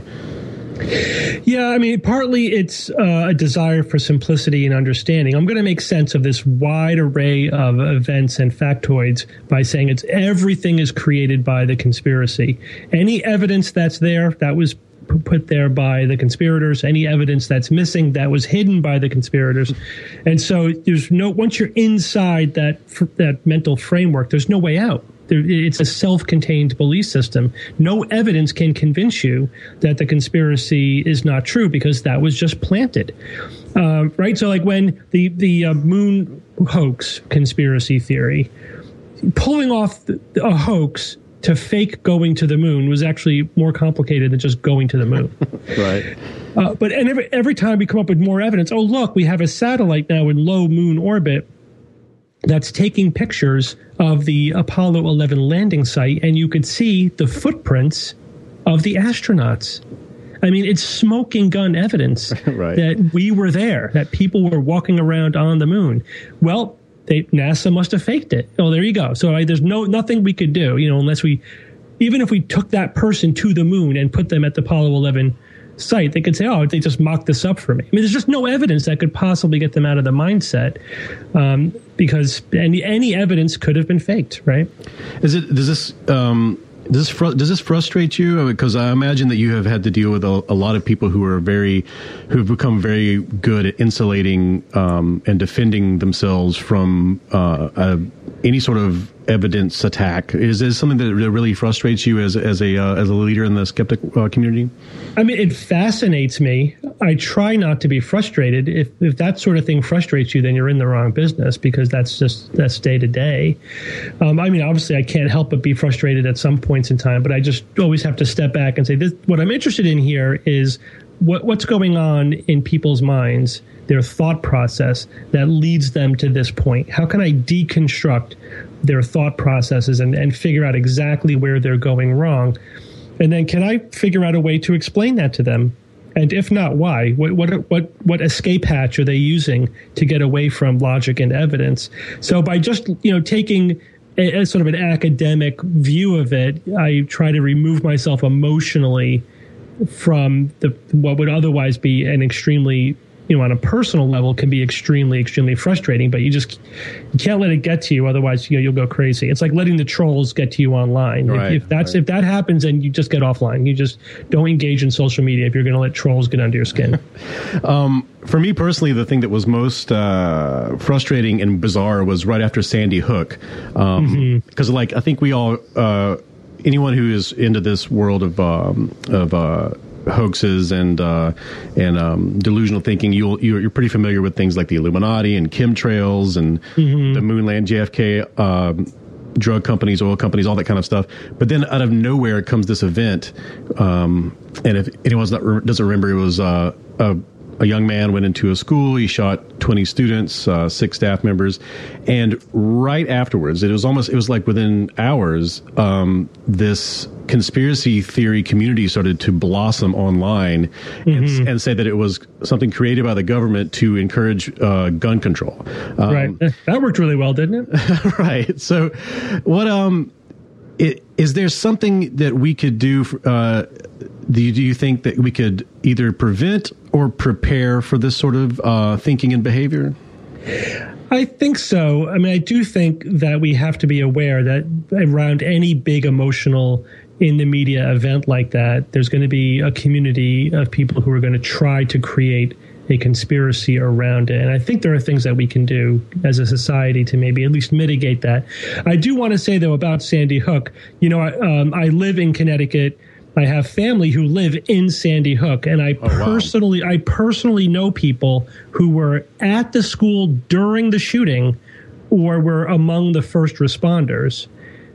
Yeah, I mean, partly it's uh, a desire for simplicity and understanding. I'm going to make sense of this wide array of events and factoids by saying it's everything is created by the conspiracy. Any evidence that's there, that was put there by the conspirators. Any evidence that's missing, that was hidden by the conspirators. And so there's no, once you're inside that that mental framework, there's no way out. It's a self-contained belief system. No evidence can convince you that the conspiracy is not true because that was just planted, uh, right? So like when the, the uh, moon hoax conspiracy theory, pulling off the, a hoax to fake going to the moon was actually more complicated than just going to the moon. Right. Uh, but and every, every time we come up with more evidence, oh, look, we have a satellite now in low moon orbit that's taking pictures of the Apollo eleven landing site, and you could see the footprints of the astronauts. I mean, it's smoking gun evidence right. that we were there, that people were walking around on the moon. Well, they, NASA must have faked it. Oh, there you go. So I, there's no nothing we could do, you know, unless we, even if we took that person to the moon and put them at the Apollo eleven site, they could say, oh, they just mocked this up for me. I mean, there's just no evidence that could possibly get them out of the mindset, um, because any any evidence could have been faked, right? Is it? Does this? Um Does this, fr- does this frustrate you? Because I imagine that you have had to deal with a, a lot of people who are very, who have become very good at insulating um, and defending themselves from uh, uh, any sort of evidence attack. Is this something that really frustrates you as as a uh, as a leader in the skeptic uh, community? I mean, it fascinates me. I try not to be frustrated. If if that sort of thing frustrates you, then you're in the wrong business, because that's just that's day to day. Um, I mean, obviously, I can't help but be frustrated at some points in time, but I just always have to step back and say, this, what I'm interested in here is what what's going on in people's minds, their thought process that leads them to this point. How can I deconstruct their thought processes and, and figure out exactly where they're going wrong? And then can I figure out a way to explain that to them? And if not, why? What what what what escape hatch are they using to get away from logic and evidence? So by just, you know, taking a, a sort of an academic view of it, I try to remove myself emotionally from the what would otherwise be an extremely, you know, on a personal level, can be extremely, extremely frustrating, but you just you can't let it get to you. Otherwise, you know, you'll go crazy. It's like letting the trolls get to you online. Right, if, if that's right. if that happens, then you just get offline. You just don't engage in social media if you're going to let trolls get under your skin. um, for me personally, the thing that was most uh, frustrating and bizarre was right after Sandy Hook, because um, mm-hmm. like I think we all, uh, anyone who is into this world of um, of uh, hoaxes and uh, and um, delusional thinking, you'll you're, you're pretty familiar with things like the Illuminati and chemtrails and mm-hmm. the moonland, J F K, um, drug companies, oil companies, all that kind of stuff. But then out of nowhere comes this event, um, and if anyone's not doesn't remember, it was uh, a a young man went into a school. He shot twenty students, uh, six staff members, and right afterwards, it was almost it was like within hours, um, this conspiracy theory community started to blossom online mm-hmm. and, and say that it was something created by the government to encourage uh, gun control. Um, right, that worked really well, didn't it? Right. So, what um, it, is there something that we could do? For, uh, do you, do you think that we could either prevent or prepare for this sort of uh, thinking and behavior? I think so. I mean, I do think that we have to be aware that around any big emotional in the media event like that, there's going to be a community of people who are going to try to create a conspiracy around it. And I think there are things that we can do as a society to maybe at least mitigate that. I do want to say, though, about Sandy Hook, you know, I, um, I live in Connecticut. I have family who live in Sandy Hook, and I oh, personally, wow. I personally know people who were at the school during the shooting or were among the first responders.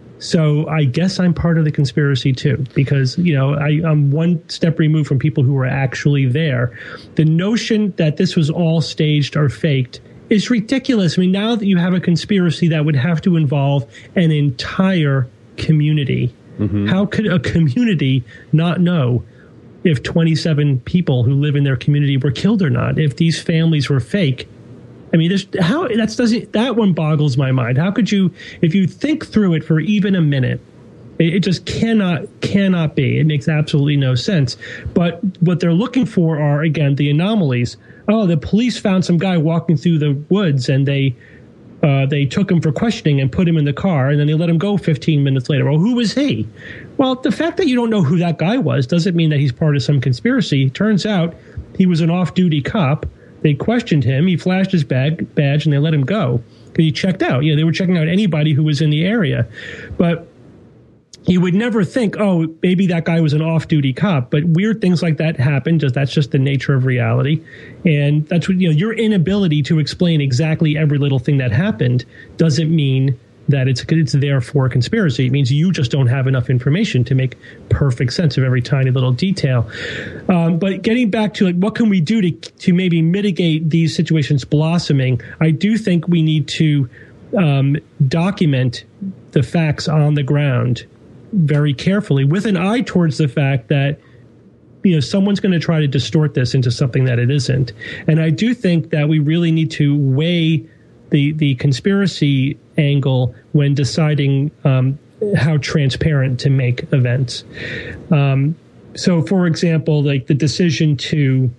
So I guess I'm part of the conspiracy too, because, you know, I, I'm one step removed from people who were actually there. The notion that this was all staged or faked is ridiculous. I mean, now that you have a conspiracy that would have to involve an entire community, mm-hmm. how could a community not know if twenty-seven people who live in their community were killed or not, if these families were fake? I mean, there's how that's doesn't that one boggles my mind. How could you, if you think through it for even a minute, it, it just cannot cannot be. It makes absolutely no sense. But what they're looking for are, again, the anomalies. Oh, the police found some guy walking through the woods, and they uh, they took him for questioning and put him in the car, and then they let him go fifteen minutes later. Well, who was he? Well, the fact that you don't know who that guy was doesn't mean that he's part of some conspiracy. Turns out he was an off-duty cop. They questioned him. He flashed his bag, badge, and they let him go because he checked out. You know, they were checking out anybody who was in the area. But you would never think, oh, maybe that guy was an off-duty cop. But weird things like that happen. Just that's just the nature of reality. And that's what, you know, your inability to explain exactly every little thing that happened doesn't mean that it's it's there for a conspiracy. It means you just don't have enough information to make perfect sense of every tiny little detail. Um, but getting back to like what can we do to to maybe mitigate these situations blossoming, I do think we need to um, document the facts on the ground very carefully, with an eye towards the fact that, you know, someone's going to try to distort this into something that it isn't. And I do think that we really need to weigh the the conspiracy angle when deciding um, how transparent to make events. Um, so, for example, like the decision to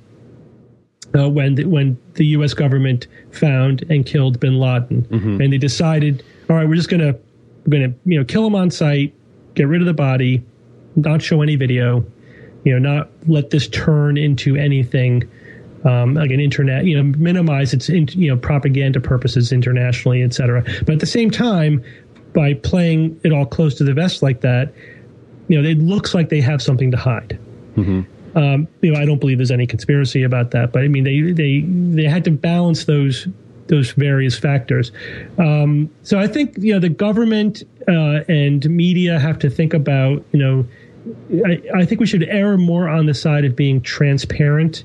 uh, when the, when the U S government found and killed bin Laden, mm-hmm. and they decided, all right, we're just going to we're going to you know kill him on sight, get rid of the body, not show any video, you know, not let this turn into anything um, like an internet, you know, minimize its, in, you know, propaganda purposes internationally, et cetera. But at the same time, by playing it all close to the vest like that, you know, it looks like they have something to hide. Mm-hmm. Um, you know, I don't believe there's any conspiracy about that, but I mean, they they they had to balance those those various factors. Um, so I think, you know, the government uh, and media have to think about, you know, I, I think we should err more on the side of being transparent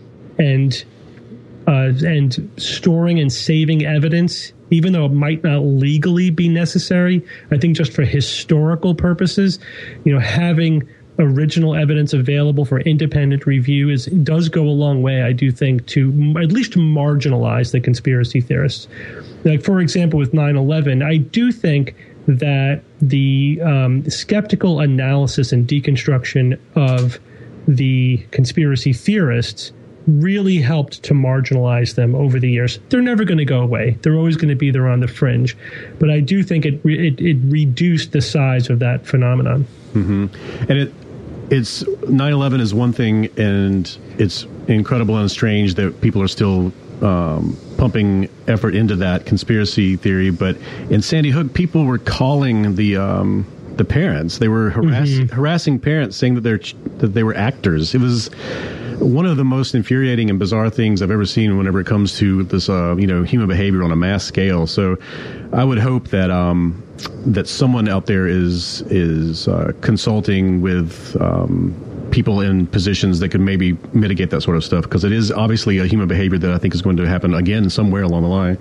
and uh, and storing and saving evidence, even though it might not legally be necessary. I think just for historical purposes, you know, having original evidence available for independent review is does go a long way, I do think, to at least marginalize the conspiracy theorists. Like, for example, with nine eleven, I do think that the um, skeptical analysis and deconstruction of the conspiracy theorists really helped to marginalize them over the years. They're never going to go away. They're always going to be there on the fringe. But I do think it it, it reduced the size of that phenomenon. Mm-hmm. And it it's nine eleven is one thing, and it's incredible and strange that people are still um, pumping effort into that conspiracy theory. But in Sandy Hook, people were calling the um, the parents. They were harass- mm-hmm. harassing parents, saying that they're ch- that they were actors. It was one of the most infuriating and bizarre things I've ever seen whenever it comes to this, uh, you know, human behavior on a mass scale. So I would hope that um, that someone out there is is uh, consulting with um, people in positions that could maybe mitigate that sort of stuff, because it is obviously a human behavior that I think is going to happen again somewhere along the line.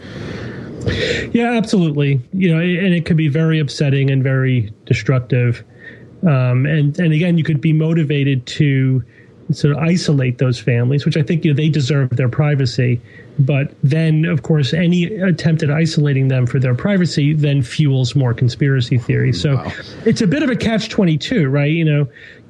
Yeah, absolutely. You know, and it could be very upsetting and very destructive. Um, and, and again, you could be motivated to sort of isolate those families, which I think, you know, they deserve their privacy. But then, of course, any attempt at isolating them for their privacy then fuels more conspiracy theories. So wow. It's a bit of a catch twenty-two, right? You know,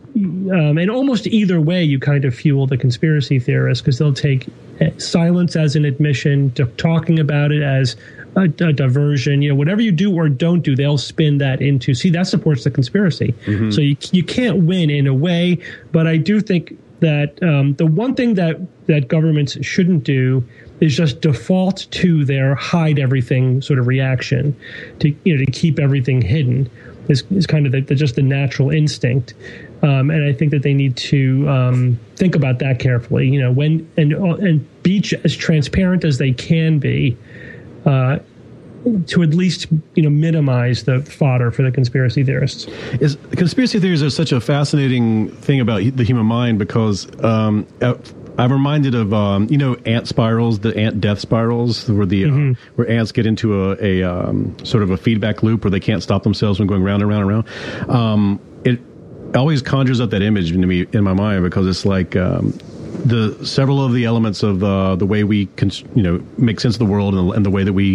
um, and almost either way, you kind of fuel the conspiracy theorists, because they'll take silence as an admission, to talking about it as a, a diversion. You know, whatever you do or don't do, they'll spin that into, see, that supports the conspiracy. Mm-hmm. So you you can't win in a way. But I do think that um, the one thing that, that governments shouldn't do is just default to their hide everything sort of reaction, to, you know, to keep everything hidden is, is kind of the, the, just the natural instinct. Um, and I think that they need to um, think about that carefully, you know, when and and be as transparent as they can be, uh, to at least, you know, minimize the fodder for the conspiracy theorists. Is conspiracy theories are such a fascinating thing about the human mind, because um, I'm reminded of um, you know, ant spirals, the ant death spirals, where the mm-hmm. uh, where ants get into a, a um, sort of a feedback loop where they can't stop themselves from going round and round and round. Um, it always conjures up that image into me in my mind, because it's like um, the several of the elements of uh, the way we can, you know, make sense of the world, and, and the way that we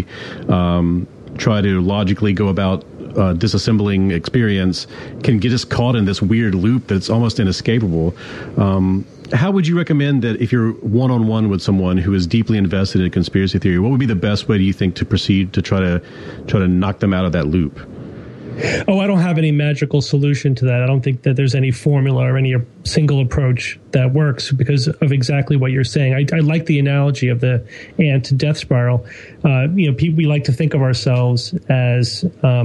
um, try to logically go about uh, disassembling experience can get us caught in this weird loop that's almost inescapable. Um, how would you recommend that if you're one-on-one with someone who is deeply invested in conspiracy theory, what would be the best way, do you think, to proceed to try to try to knock them out of that loop? Oh, I don't have any magical solution to that. I don't think that there's any formula or any single approach that works, because of exactly what you're saying. I, I like the analogy of the ant death spiral. Uh, you know, we like to think of ourselves as um, like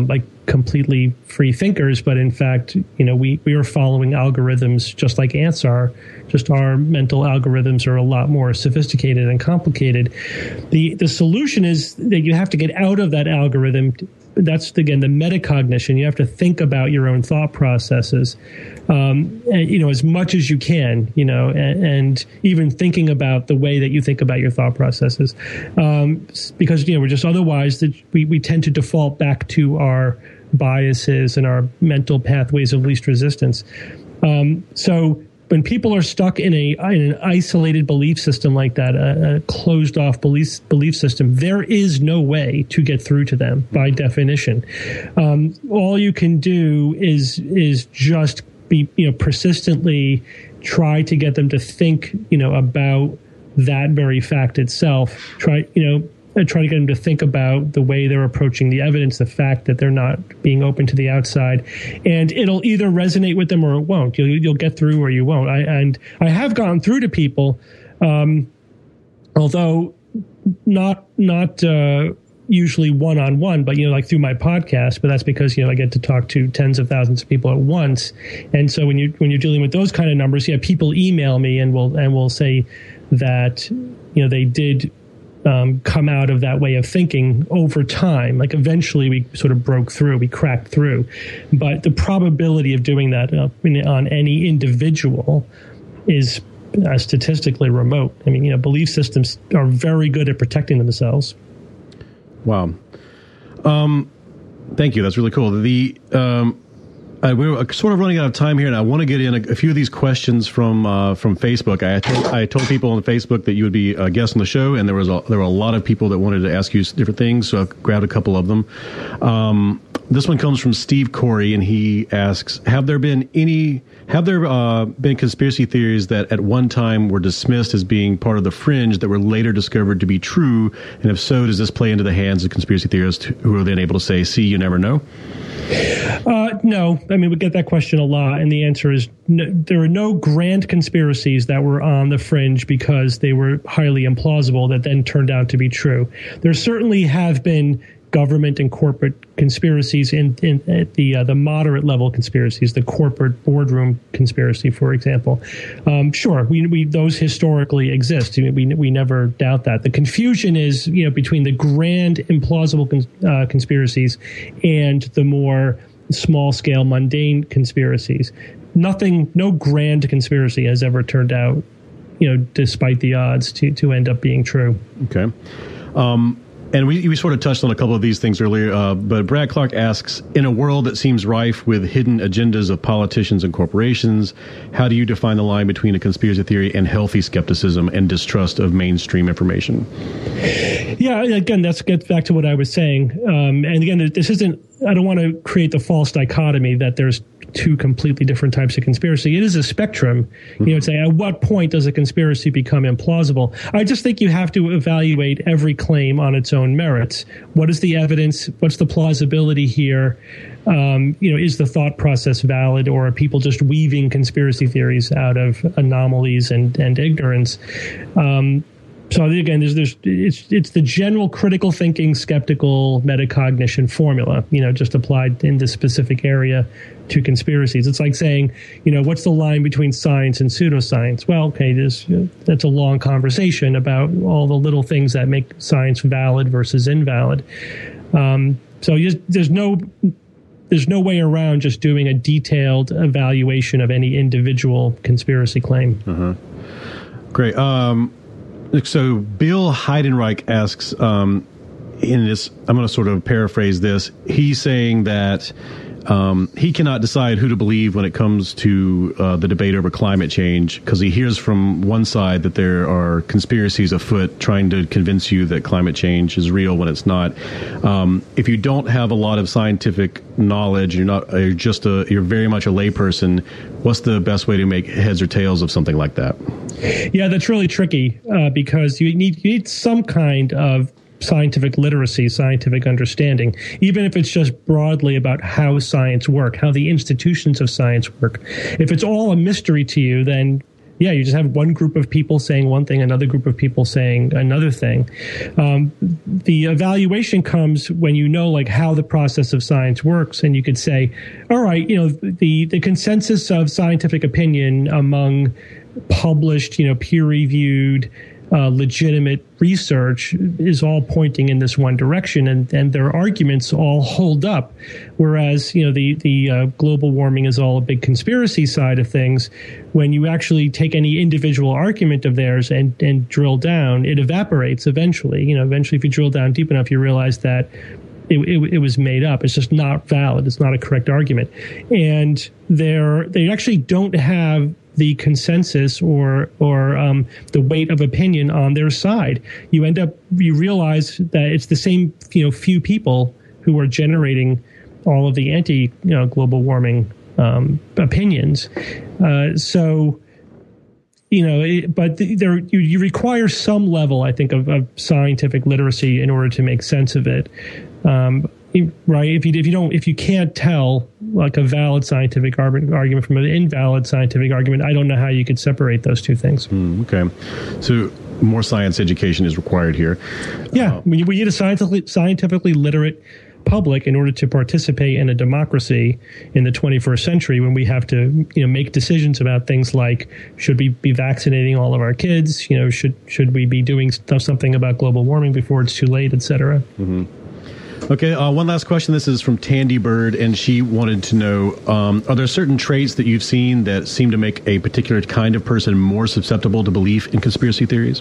completely free thinkers, but in fact, you know, we, we are following algorithms just like ants are. Just our mental algorithms are a lot more sophisticated and complicated. The the solution is that you have to get out of that algorithm. That's, again, the metacognition. You have to think about your own thought processes, um, and, you know, as much as you can, you know, and, and even thinking about the way that you think about your thought processes. Um, because, you know, we're just otherwise that we, we tend to default back to our biases and our mental pathways of least resistance. Um, so when people are stuck in a in an isolated belief system like that, a, a closed off belief belief system, there is no way to get through to them by definition. Um, all you can do is is just be you know persistently try to get them to think you know about that very fact itself. Try you know. And try to get them to think about the way they're approaching the evidence, the fact that they're not being open to the outside, and it'll either resonate with them or it won't. You'll, you'll get through or you won't. I, and I have gone through to people, um, although not not uh, usually one on one, but you know, like through my podcast. But that's because you know I get to talk to tens of thousands of people at once, and so when you when you're dealing with those kind of numbers, yeah, people email me and will and will say that you know they did. Um, come out of that way of thinking over time. Like eventually we sort of broke through, we cracked through. But the probability of doing that uh, on any individual is uh, statistically remote. I mean, you know, belief systems are very good at protecting themselves. Wow. Um, thank you. That's really cool. The um, Uh, we're sort of running out of time here, and I want to get in a, a few of these questions from uh, from Facebook. I told, I told people on Facebook that you would be a guest on the show, and there was a, there were a lot of people that wanted to ask you different things, so I've grabbed a couple of them. Um, this one comes from Steve Corey, and he asks, have there been any have there uh, been conspiracy theories that at one time were dismissed as being part of the fringe that were later discovered to be true? And if so, does this play into the hands of conspiracy theorists who are then able to say, see, you never know? Uh, no, I mean, we get that question a lot, and the answer is no, there are no grand conspiracies that were on the fringe because they were highly implausible that then turned out to be true. There certainly have been government and corporate conspiracies in, in at the uh, the moderate level conspiracies, the corporate boardroom conspiracy, for example. Um, sure, we, we those historically exist. We we never doubt that. The confusion is you know between the grand implausible cons- uh, conspiracies and the more small scale mundane conspiracies. Nothing, no grand conspiracy has ever turned out, you know, despite the odds, to to end up being true. Okay. Um, And we, we sort of touched on a couple of these things earlier, uh, but Brad Clark asks, in a world that seems rife with hidden agendas of politicians and corporations, how do you define the line between a conspiracy theory and healthy skepticism and distrust of mainstream information? Yeah, again, that gets back to what I was saying. Um, and again, this isn't, I don't want to create the false dichotomy that there's two completely different types of conspiracy. It is a spectrum. You know, it's say, at what point does a conspiracy become implausible? I just think you have to evaluate every claim on its own merits. What is the evidence? What's the plausibility here? Um, you know, is the thought process valid, or are people just weaving conspiracy theories out of anomalies and, and ignorance? Um, So again, there's, there's, it's, it's the general critical thinking, skeptical metacognition formula, you know, just applied in this specific area to conspiracies. It's like saying, you know, what's the line between science and pseudoscience? Well, okay, there's, that's a long conversation about all the little things that make science valid versus invalid. Um, so you, there's no, there's no way around just doing a detailed evaluation of any individual conspiracy claim. Uh-huh. Great. Um, So Bill Heidenreich asks, um, in this, I'm going to sort of paraphrase this. He's saying that um, he cannot decide who to believe when it comes to uh, the debate over climate change, because he hears from one side that there are conspiracies afoot trying to convince you that climate change is real when it's not. Um, if you don't have a lot of scientific knowledge, you're not, you're just a, you're very much a layperson. What's the best way to make heads or tails of something like that? Yeah, that's really tricky uh, because you need you need some kind of scientific literacy, scientific understanding, even if it's just broadly about how science work, how the institutions of science work. If it's all a mystery to you, then yeah, you just have one group of people saying one thing, another group of people saying another thing. Um, the evaluation comes when you know like how the process of science works, and you could say, all right, you know, the the consensus of scientific opinion among published, you know, peer-reviewed, uh, legitimate research is all pointing in this one direction, and, and their arguments all hold up. Whereas, you know, the the uh, global warming is all a big conspiracy side of things. When you actually take any individual argument of theirs and and drill down, it evaporates eventually. You know, eventually, if you drill down deep enough, you realize that It, it, it was made up. It's just not valid. It's not a correct argument. And they're, they actually don't have the consensus or or um, the weight of opinion on their side. You end up, you realize that it's the same, you know, few people who are generating all of the anti, you know, global warming um, opinions. Uh, so, you know, it, but there you, you require some level, I think, of, of scientific literacy in order to make sense of it. Um, right? If you if you don't if you can't tell like a valid scientific argument from an invalid scientific argument, I don't know how you could separate those two things. Mm, okay, so more science education is required here. Yeah, uh, we, we need a scientifically scientifically literate public in order to participate in a democracy in the twenty-first century, when we have to, you know, make decisions about things like, should we be vaccinating all of our kids? You know, should should we be doing stuff, something about global warming before it's too late, et cetera. Mm-hmm. Okay, uh, one last question. This is from Tandy Bird, and she wanted to know, um, are there certain traits that you've seen that seem to make a particular kind of person more susceptible to belief in conspiracy theories?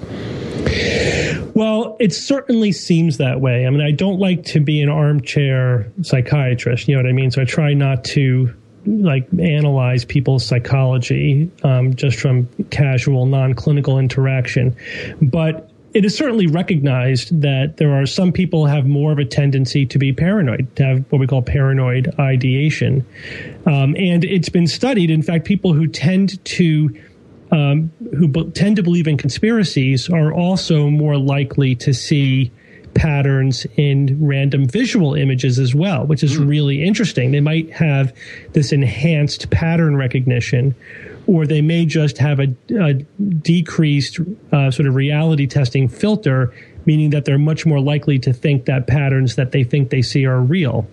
Well, it certainly seems that way. I mean, I don't like to be an armchair psychiatrist, you know what I mean? So I try not to like analyze people's psychology um, just from casual, non-clinical interaction. But it is certainly recognized that there are some people who have more of a tendency to be paranoid, to have what we call paranoid ideation. Um, and it's been studied. In fact, people who tend to um, who b- tend to believe in conspiracies are also more likely to see patterns in random visual images as well, which is mm. really interesting. They might have this enhanced pattern recognition, or they may just have a, a decreased uh, sort of reality testing filter, meaning that they're much more likely to think that patterns that they think they see are real.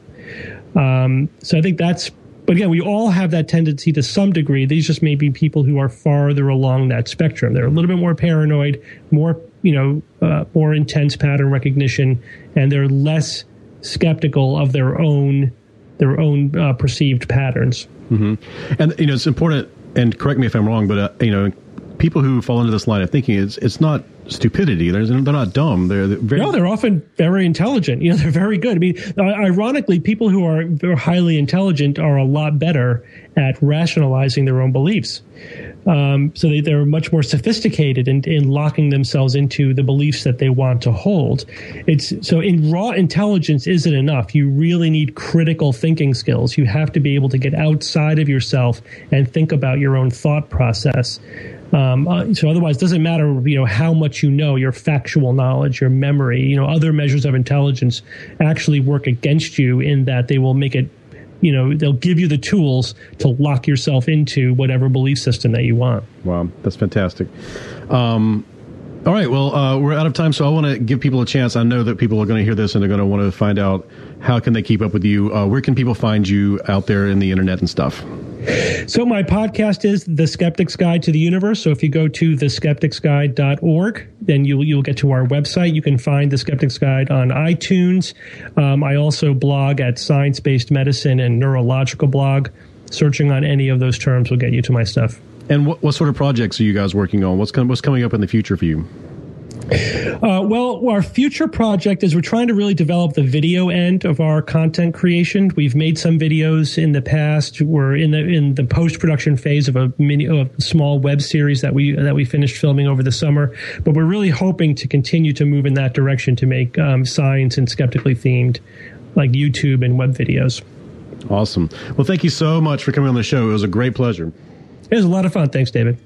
Um, so I think that's, but again, we all have that tendency to some degree. These just may be people who are farther along that spectrum. They're a little bit more paranoid, more, you know, uh, more intense pattern recognition, and they're less skeptical of their own, their own uh, perceived patterns. Mm-hmm. And, you know, it's important, and correct me if I'm wrong, but, uh, you know, people who fall into this line of thinking, it's it's not stupidity. They're, they're not dumb. They're, they're very... No, they're often very intelligent. You know, they're very good. I mean, ironically, people who are very highly intelligent are a lot better at rationalizing their own beliefs. Um, so they, they're much more sophisticated in, in locking themselves into the beliefs that they want to hold. It's so in raw intelligence isn't enough. You really need critical thinking skills. You have to be able to get outside of yourself and think about your own thought process. Um, uh, so otherwise, it doesn't matter, you know, how much you know, your factual knowledge, your memory, you know, other measures of intelligence actually work against you in that they will make it, you know, they'll give you the tools to lock yourself into whatever belief system that you want. Wow, that's fantastic. Um, all right, well, uh, we're out of time, so I want to give people a chance. I know that people are going to hear this and they're going to want to find out, how can they keep up with you? Uh, where can people find you out there in the internet and stuff? So my podcast is The Skeptic's Guide to the Universe. So if you go to the skeptics guide dot org, then you'll, you'll get to our website. You can find The Skeptic's Guide on iTunes. Um, I also blog at Science Based Medicine and Neurological Blog. Searching on any of those terms will get you to my stuff. And what, what sort of projects are you guys working on? What's, com- what's coming up in the future for you? Uh, well, our future project is we're trying to really develop the video end of our content creation. We've made some videos in the past. We're in the in the post production phase of a mini, a small web series that we that we finished filming over the summer. But we're really hoping to continue to move in that direction to make um, science and skeptically themed, like YouTube and web videos. Awesome. Well, thank you so much for coming on the show. It was a great pleasure. It was a lot of fun. Thanks, David.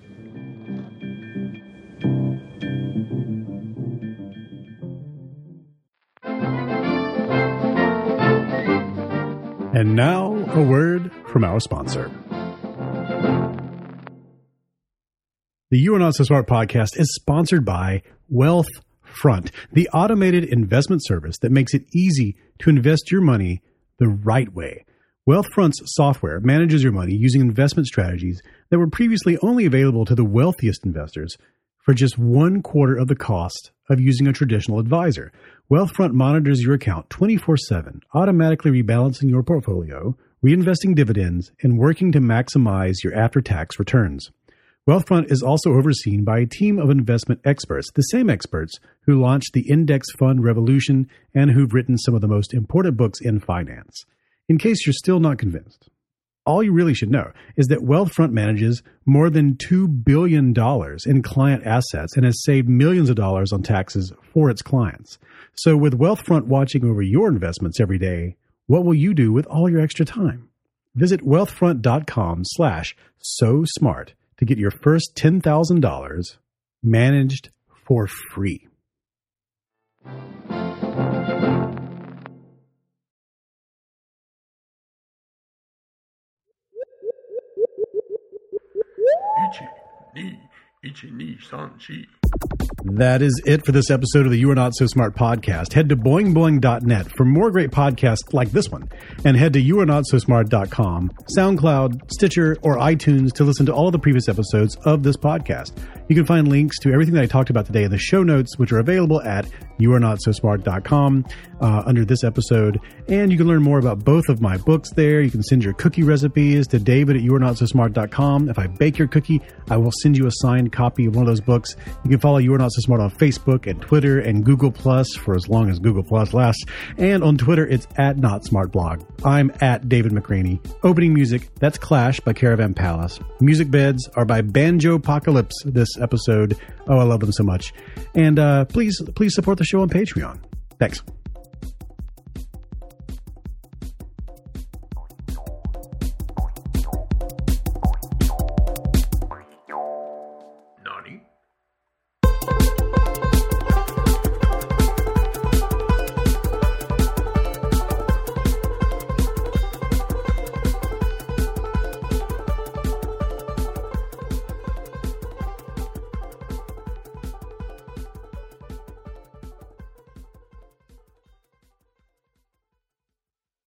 And now, a word from our sponsor. The You Are Not So Smart podcast is sponsored by Wealthfront, the automated investment service that makes it easy to invest your money the right way. Wealthfront's software manages your money using investment strategies that were previously only available to the wealthiest investors for just one quarter of the cost of using a traditional advisor. Wealthfront monitors your account twenty-four seven, automatically rebalancing your portfolio, reinvesting dividends, and working to maximize your after-tax returns. Wealthfront is also overseen by a team of investment experts, the same experts who launched the index fund revolution and who've written some of the most important books in finance. In case you're still not convinced, all you really should know is that Wealthfront manages more than two billion dollars in client assets and has saved millions of dollars on taxes for its clients. So with Wealthfront watching over your investments every day, what will you do with all your extra time? Visit wealthfront.com slash so smart to get your first ten thousand dollars managed for free. That is it for this episode of the You Are Not So Smart podcast. Head to boing boing dot net for more great podcasts like this one, and head to you are not so smart dot com, SoundCloud, Stitcher, or iTunes to listen to all of the previous episodes of this podcast. You can find links to everything that I talked about today in the show notes, which are available at you are not so smart dot com uh, under this episode. And you can learn more about both of my books there. You can send your cookie recipes to David at you are not so smart dot com. If I bake your cookie, I will send you a signed copy of one of those books. You can follow You Are Not So Smart on Facebook and Twitter and Google Plus for as long as Google Plus lasts. And on Twitter, it's at Not Smart Blog. I'm at David McRaney. Opening music, that's Clash by Caravan Palace. Music beds are by Banjo Apocalypse this episode. Oh, I love them so much. And uh, please, please support the show on Patreon. Thanks.